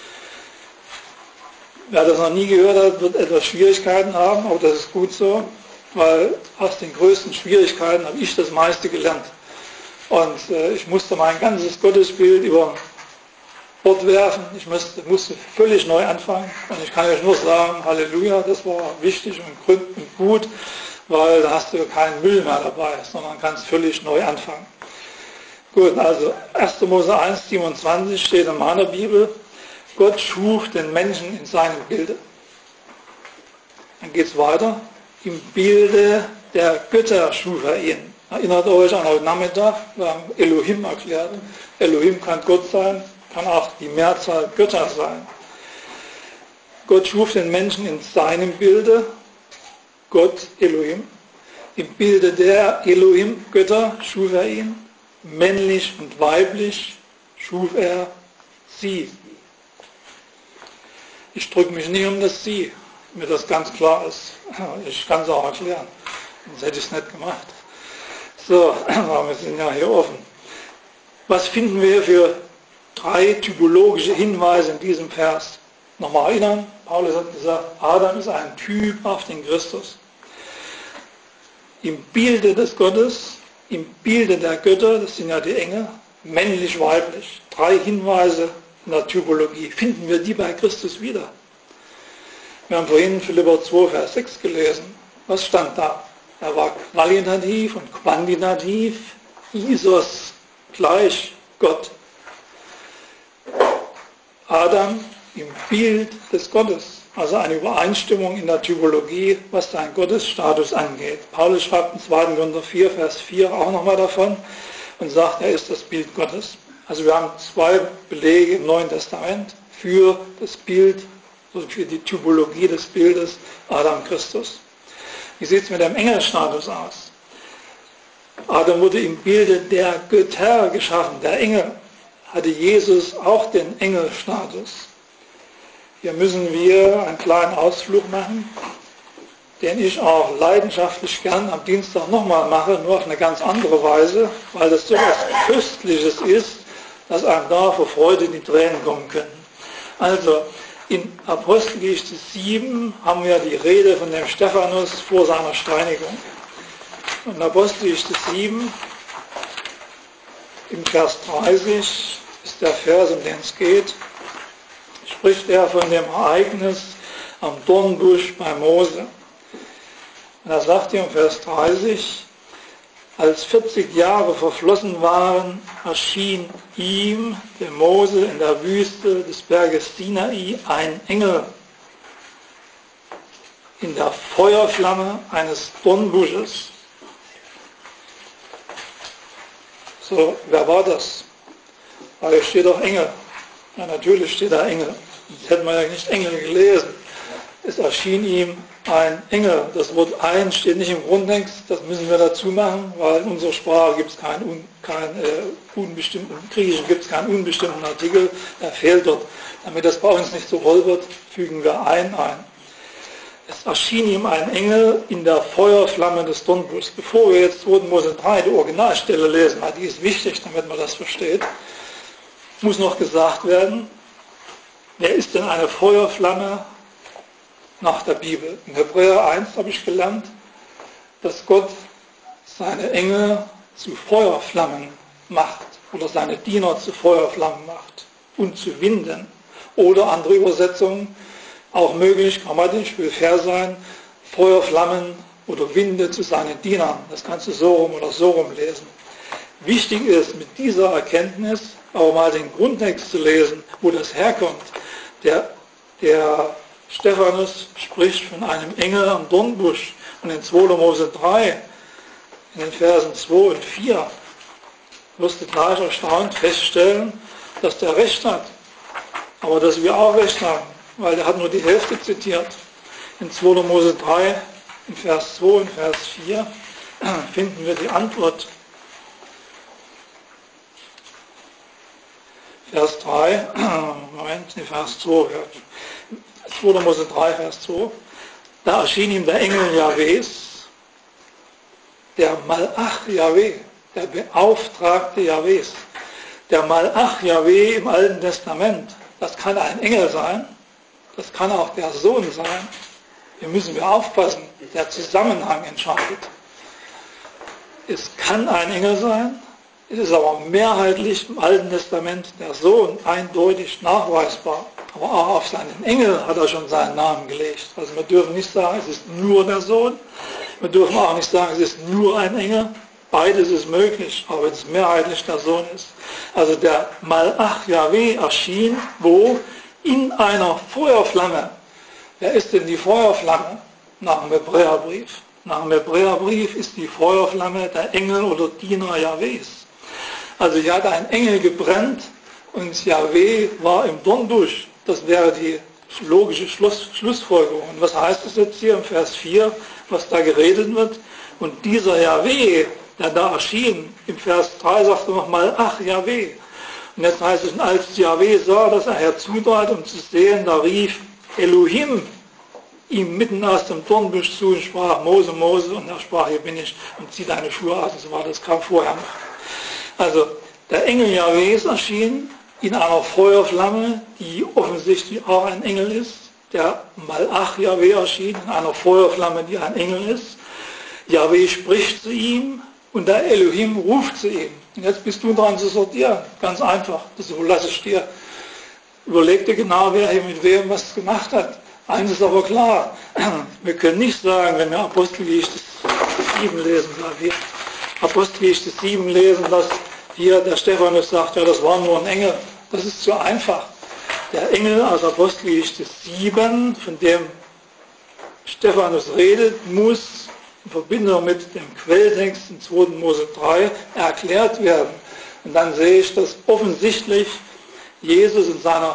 Wer das noch nie gehört hat, wird etwas Schwierigkeiten haben, aber das ist gut so, weil aus den größten Schwierigkeiten habe ich das meiste gelernt. Und ich musste mein ganzes Gottesbild über Bord werfen. Ich musste völlig neu anfangen. Und ich kann euch nur sagen, Halleluja, das war wichtig und gründend gut, weil da hast du keinen Müll mehr dabei, sondern kannst völlig neu anfangen. Gut, also 1. Mose 1, 27 steht in meiner Bibel, Gott schuf den Menschen in seinem Bilde. Dann geht es weiter, im Bilde der Götter schuf er ihn. Erinnert euch an heute Nachmittag, wir haben Elohim erklärt. Elohim kann Gott sein, kann auch die Mehrzahl Götter sein. Gott schuf den Menschen in seinem Bilde, Gott Elohim. Im Bilde der Elohim, Götter, schuf er ihn. Männlich und weiblich schuf er sie. Ich drücke mich nicht um das Sie, mir das ganz klar ist. Ich kann es auch erklären, sonst hätte ich es nicht gemacht. So, wir sind ja hier offen. Was finden wir für 3 typologische Hinweise in diesem Vers? Nochmal erinnern, Paulus hat gesagt, Adam ist ein Typ auf den Christus. Im Bilde des Gottes, im Bilde der Götter, das sind ja die Engel, männlich, weiblich. 3 Hinweise in der Typologie. Finden wir die bei Christus wieder? Wir haben vorhin Philipper 2, Vers 6 gelesen. Was stand da? Er war qualitativ und quantitativ Isos gleich Gott. Adam im Bild des Gottes. Also eine Übereinstimmung in der Typologie, was seinen Gottesstatus angeht. Paulus schreibt in 2. Korinther 4, Vers 4 auch nochmal davon und sagt, er ist das Bild Gottes. Also wir haben 2 Belege im Neuen Testament für das Bild, also für die Typologie des Bildes Adam Christus. Wie sieht es mit dem Engelstatus aus? Adam wurde im Bilde der Götter geschaffen, der Engel. Hatte Jesus auch den Engelstatus? Hier müssen wir einen kleinen Ausflug machen. den ich auch leidenschaftlich gern am Dienstag nochmal mache, nur auf eine ganz andere Weise, weil das so etwas Köstliches ist, dass einem da vor Freude die Tränen kommen können. Also in Apostelgeschichte 7 haben wir die Rede von dem Stephanus vor seiner Steinigung. In Apostelgeschichte 7, im Vers 30, ist der Vers, um den es geht, spricht er von dem Ereignis am Dornbusch bei Mose. Und er sagt hier im Vers 30, als 40 Jahre verflossen waren, erschien ihm, dem Mose, in der Wüste des Berges Sinai ein Engel in der Feuerflamme eines Dornbusches. So, wer war das? Weil hier steht auch Engel. Ja, natürlich steht da Engel. Jetzt hätten wir ja nicht Engel gelesen. Es erschien ihm ein Engel. Das Wort ein steht nicht im Grundtext, das müssen wir dazu machen, weil in unserer Sprache gibt es keinen unbestimmten, im Griechischen gibt es keinen unbestimmten Artikel, der fehlt dort. Damit das bei uns nicht so holpert, fügen wir ein. Es erschien ihm ein Engel in der Feuerflamme des Dornbusches. Bevor wir jetzt 2. Mose 3, die Originalstelle lesen, weil die ist wichtig, damit man das versteht, muss noch gesagt werden, wer ist denn eine Feuerflamme nach der Bibel? In Hebräer 1 habe ich gelernt, dass Gott seine Engel zu Feuerflammen macht oder seine Diener zu Feuerflammen macht und zu Winden. Oder andere Übersetzungen, auch möglich, grammatisch, will fair sein, Feuerflammen oder Winde zu seinen Dienern. Das kannst du so rum oder so rum lesen. Wichtig ist, mit dieser Erkenntnis auch mal den Grundtext zu lesen, wo das herkommt. Der Stephanus spricht von einem Engel am Dornbusch und in 2. Mose 3, in den Versen 2 und 4, wirst du gleich erstaunt feststellen, dass der Recht hat, aber dass wir auch Recht haben, weil er hat nur die Hälfte zitiert. In 2. Mose 3, in Vers 2 und Vers 4 finden wir die Antwort. Vers 3, Vers 2, 2. Mose 3, Vers 2, da erschien ihm der Engel Jahwes, der Malach Jahwe, der Beauftragte Jahwes. Der Malach Jahwe im Alten Testament, das kann ein Engel sein, das kann auch der Sohn sein. Hier müssen wir aufpassen, der Zusammenhang entscheidet. Es kann ein Engel sein, es ist aber mehrheitlich im Alten Testament der Sohn eindeutig nachweisbar. Aber auch auf seinen Engel hat er schon seinen Namen gelegt. Also wir dürfen nicht sagen, es ist nur der Sohn. Wir dürfen auch nicht sagen, es ist nur ein Engel. Beides ist möglich, aber wenn es mehrheitlich der Sohn ist. Also der Malach Jahwe erschien, wo? In einer Feuerflamme. Wer ist denn die Feuerflamme? Nach dem Hebräerbrief. Nach dem Hebräerbrief ist die Feuerflamme der Engel oder Diener Jahwes. Also hier hat ein Engel gebrannt und Jahwe war im Dornbusch. Das wäre die logische Schlussfolgerung. Und was heißt es jetzt hier im Vers 4, was da geredet wird? Und dieser Jahwe, der da erschien, im Vers 3 sagt er nochmal, ach Jahwe. Und jetzt heißt es, als Jahwe sah, dass er herzutrat, um zu sehen, da rief Elohim ihm mitten aus dem Dornbusch zu und sprach, Mose, Mose, und er sprach, hier bin ich, und zieh deine Schuhe aus, und so war das, kam vorher noch. Also, der Engel Jahwes erschien in einer Feuerflamme, die offensichtlich auch ein Engel ist. Der Malach Jahwe erschien in einer Feuerflamme, die ein Engel ist. Jahwe spricht zu ihm und der Elohim ruft zu ihm. Und jetzt bist du dran zu sortieren. Ganz einfach. Das überlasse ich dir. Überleg dir genau, wer hier mit wem was gemacht hat. Eines ist aber klar. Wir können nicht sagen, wenn wir Apostelgeschichte 7 lesen, Apostelgeschichte 7 lesen, dass hier der Stephanus sagt, ja, das war nur ein Engel. Das ist zu einfach. Der Engel aus Apostelgeschichte 7, von dem Stephanus redet, muss in Verbindung mit dem Quelltext in 2. Mose 3 erklärt werden. Und dann sehe ich, dass offensichtlich Jesus in seiner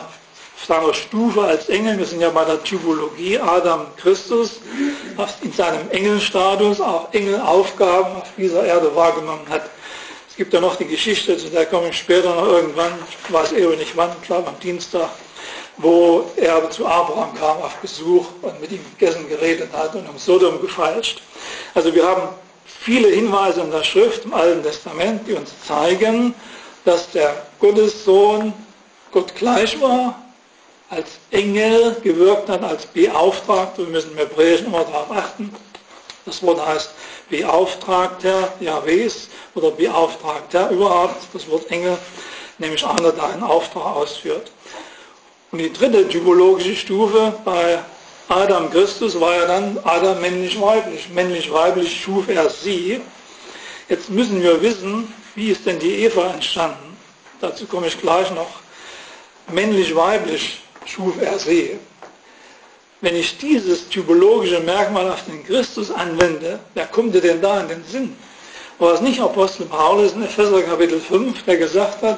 Stufe als Engel, wir sind ja bei der Typologie Adam Christus, in seinem Engelstatus auch Engelaufgaben auf dieser Erde wahrgenommen hat. Es gibt ja noch die Geschichte, zu der komme ich später noch irgendwann, ich weiß eben nicht wann, ich glaube am Dienstag, wo er zu Abraham kam auf Besuch und mit ihm gegessen, geredet hat und um Sodom gefeilscht. Also wir haben viele Hinweise in der Schrift im Alten Testament, die uns zeigen, dass der Gottessohn Gott gleich war, als Engel gewirkt hat, als Beauftragter. Wir müssen im Hebräischen immer darauf achten. Das Wort heißt Beauftragter Jahwes oder Beauftragter überhaupt. Das Wort Engel, nämlich einer, der einen Auftrag ausführt. Und die dritte typologische Stufe bei Adam Christus war ja dann Adam männlich-weiblich. Männlich-weiblich schuf er sie. Jetzt müssen wir wissen, wie ist denn die Eva entstanden? Dazu komme ich gleich noch. Männlich-weiblich schuf er sie. Wenn ich dieses typologische Merkmal auf den Christus anwende, wer kommt dir denn da in den Sinn? War es nicht Apostel Paulus in Epheser Kapitel 5, der gesagt hat,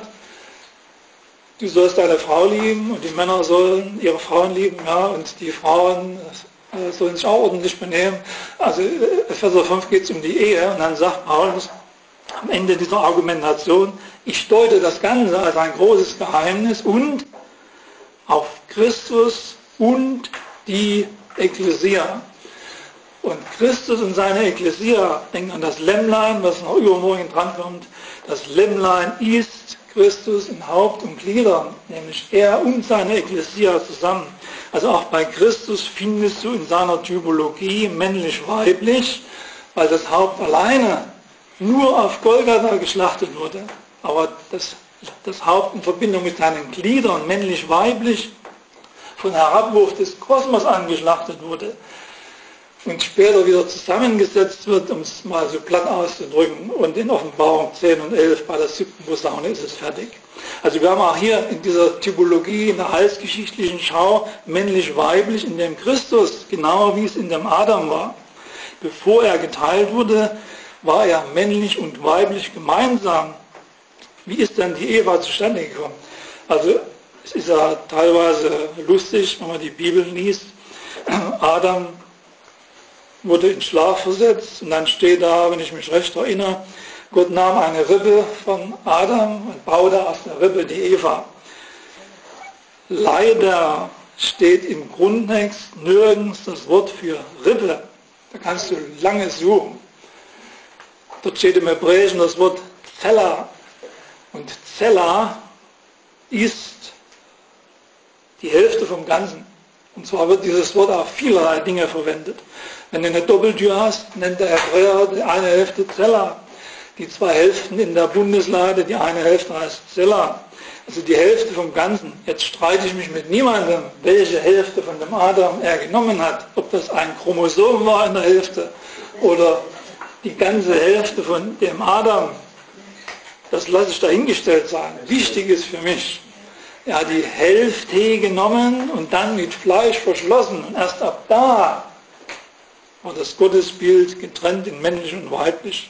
du sollst deine Frau lieben und die Männer sollen ihre Frauen lieben, ja, und die Frauen sollen sich auch ordentlich benehmen. Also Epheser 5 geht es um die Ehe und dann sagt Paulus am Ende dieser Argumentation, ich deute das Ganze als ein großes Geheimnis und auf Christus und die Ekklesia. Und Christus und seine Ekklesia, denken an das Lämmlein, was noch übermorgen drankommt. Das Lämmlein ist Christus in Haupt und Gliedern, nämlich er und seine Ekklesia zusammen. Also auch bei Christus findest du in seiner Typologie männlich-weiblich, weil das Haupt alleine nur auf Golgatha geschlachtet wurde. Aber das Haupt in Verbindung mit seinen Gliedern, männlich-weiblich, von Herabwurf des Kosmos angeschlachtet wurde und später wieder zusammengesetzt wird, um es mal so platt auszudrücken, und in Offenbarung 10 und 11 bei der 7. Posaune ist es fertig. Also wir haben auch hier in dieser Typologie, in der heilsgeschichtlichen Schau, männlich-weiblich in dem Christus, genau wie es in dem Adam war. Bevor er geteilt wurde, war er männlich und weiblich gemeinsam. Wie ist denn die Eva zustande gekommen? Also es ist ja teilweise lustig, wenn man die Bibel liest. Adam wurde in Schlaf versetzt und dann steht da, wenn ich mich recht erinnere, Gott nahm eine Rippe von Adam und baute aus der Rippe die Eva. Leider steht im Grundtext nirgends das Wort für Rippe. Da kannst du lange suchen. Dort steht im Hebräischen das Wort Zella. Und Zella ist die Hälfte vom Ganzen. Und zwar wird dieses Wort auf vielerlei Dinge verwendet. Wenn du eine Doppeltür hast, nennt der Hebräer die eine Hälfte Zella. Die zwei Hälften in der Bundeslade, die eine Hälfte heißt Zella. Also die Hälfte vom Ganzen. Jetzt streite ich mich mit niemandem, welche Hälfte von dem Adam er genommen hat. Ob das ein Chromosom war in der Hälfte oder die ganze Hälfte von dem Adam. Das lasse ich dahingestellt sein. Wichtig ist für mich, er hat die Hälfte genommen und dann mit Fleisch verschlossen. Und erst ab da war das Gottesbild getrennt in männlich und weiblich.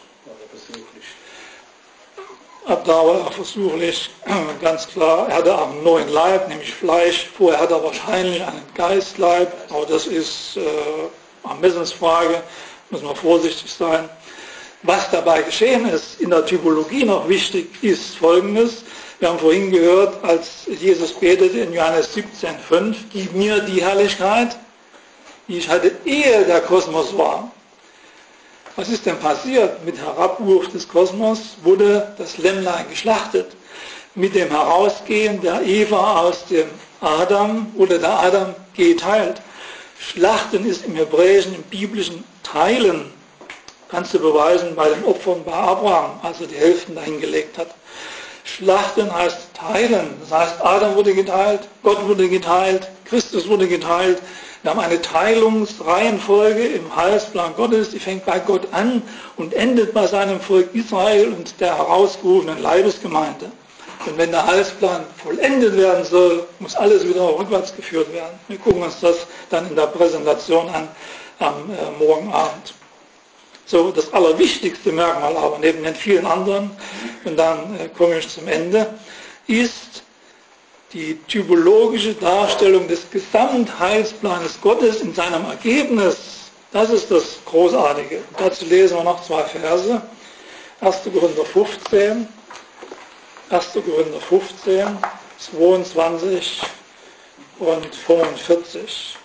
Ab da war er versuchlich, ganz klar. Er hatte auch einen neuen Leib, nämlich Fleisch. Vorher hat er wahrscheinlich einen Geistleib, aber das ist Ermessensfrage, muss man vorsichtig sein. Was dabei geschehen ist, in der Typologie noch wichtig, ist Folgendes. Wir haben vorhin gehört, als Jesus betete in Johannes 17,5, gib mir die Herrlichkeit, die ich hatte, ehe der Kosmos war. Was ist denn passiert? Mit Herabwurf des Kosmos wurde das Lämmlein geschlachtet. Mit dem Herausgehen der Eva aus dem Adam wurde der Adam geteilt. Schlachten ist im Hebräischen, im biblischen Teilen. Kannst du beweisen bei den Opfern bei Abraham, als er die Hälften dahingelegt hat. Schlachten heißt teilen. Das heißt, Adam wurde geteilt, Gott wurde geteilt, Christus wurde geteilt. Wir haben eine Teilungsreihenfolge im Heilsplan Gottes, die fängt bei Gott an und endet bei seinem Volk Israel und der herausgerufenen Leibesgemeinde. Und wenn der Heilsplan vollendet werden soll, muss alles wieder rückwärts geführt werden. Wir gucken uns das dann in der Präsentation an am Morgenabend. So, das allerwichtigste Merkmal aber, neben den vielen anderen, und dann komme ich zum Ende, ist die typologische Darstellung des Gesamtheilsplanes Gottes in seinem Ergebnis. Das ist das Großartige. Dazu lesen wir noch zwei Verse. 1. Korinther 15, 22 und 45.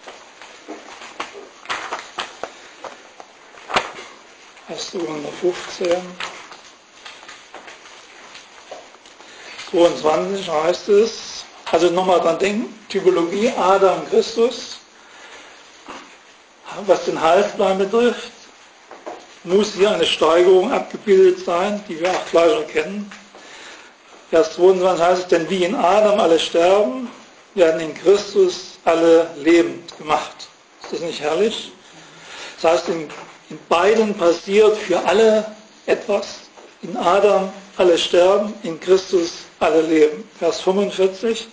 1. Korinther 15. 22 heißt es, also nochmal dran denken, Typologie Adam Christus, was den Heilsplan betrifft, muss hier eine Steigerung abgebildet sein, die wir auch gleich erkennen. Vers 22 heißt es, denn wie in Adam alle sterben, werden in Christus alle lebend gemacht. Ist das nicht herrlich? Das heißt, in beiden passiert für alle etwas. In Adam alle sterben, in Christus alle leben. Vers 45.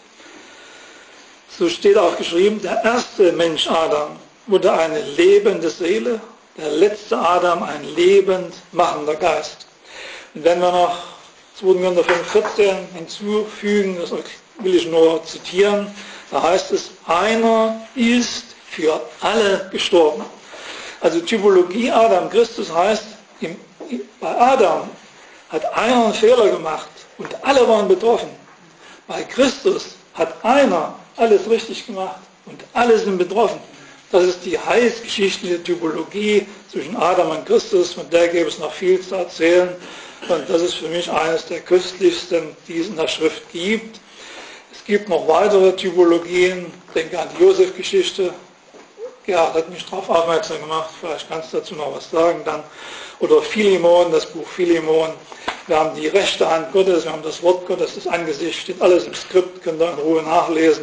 So steht auch geschrieben, der erste Mensch Adam wurde eine lebende Seele, der letzte Adam ein lebend machender Geist. Und wenn wir noch 2. Korinther 5,14 hinzufügen, das will ich nur zitieren, da heißt es, einer ist für alle gestorben. Also Typologie Adam Christus heißt, bei Adam hat einer einen Fehler gemacht und alle waren betroffen. Bei Christus hat einer alles richtig gemacht und alle sind betroffen. Das ist die heilsgeschichtliche Typologie zwischen Adam und Christus, von der gäbe es noch viel zu erzählen. Und das ist für mich eines der köstlichsten, die es in der Schrift gibt. Es gibt noch weitere Typologien, denke an die Josef-Geschichte. Gerhard hat mich darauf aufmerksam gemacht, vielleicht kannst du dazu noch was sagen dann. Oder Philemon, das Buch Philemon. Wir haben die rechte Hand Gottes, wir haben das Wort Gottes, das Angesicht, steht alles im Skript, könnt ihr in Ruhe nachlesen.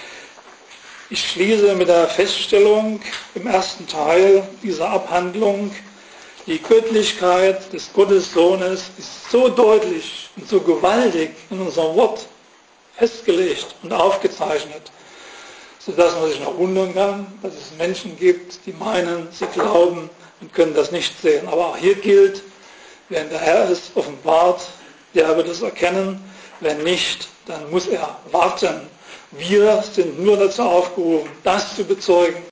Ich schließe mit der Feststellung im ersten Teil dieser Abhandlung, die Göttlichkeit des Gottessohnes ist so deutlich und so gewaltig in unserem Wort festgelegt und aufgezeichnet, sodass man sich noch wundern kann, dass es Menschen gibt, die meinen, sie glauben und können das nicht sehen. Aber auch hier gilt, wenn der Herr es offenbart, der wird es erkennen, wenn nicht, dann muss er warten. Wir sind nur dazu aufgerufen, das zu bezeugen,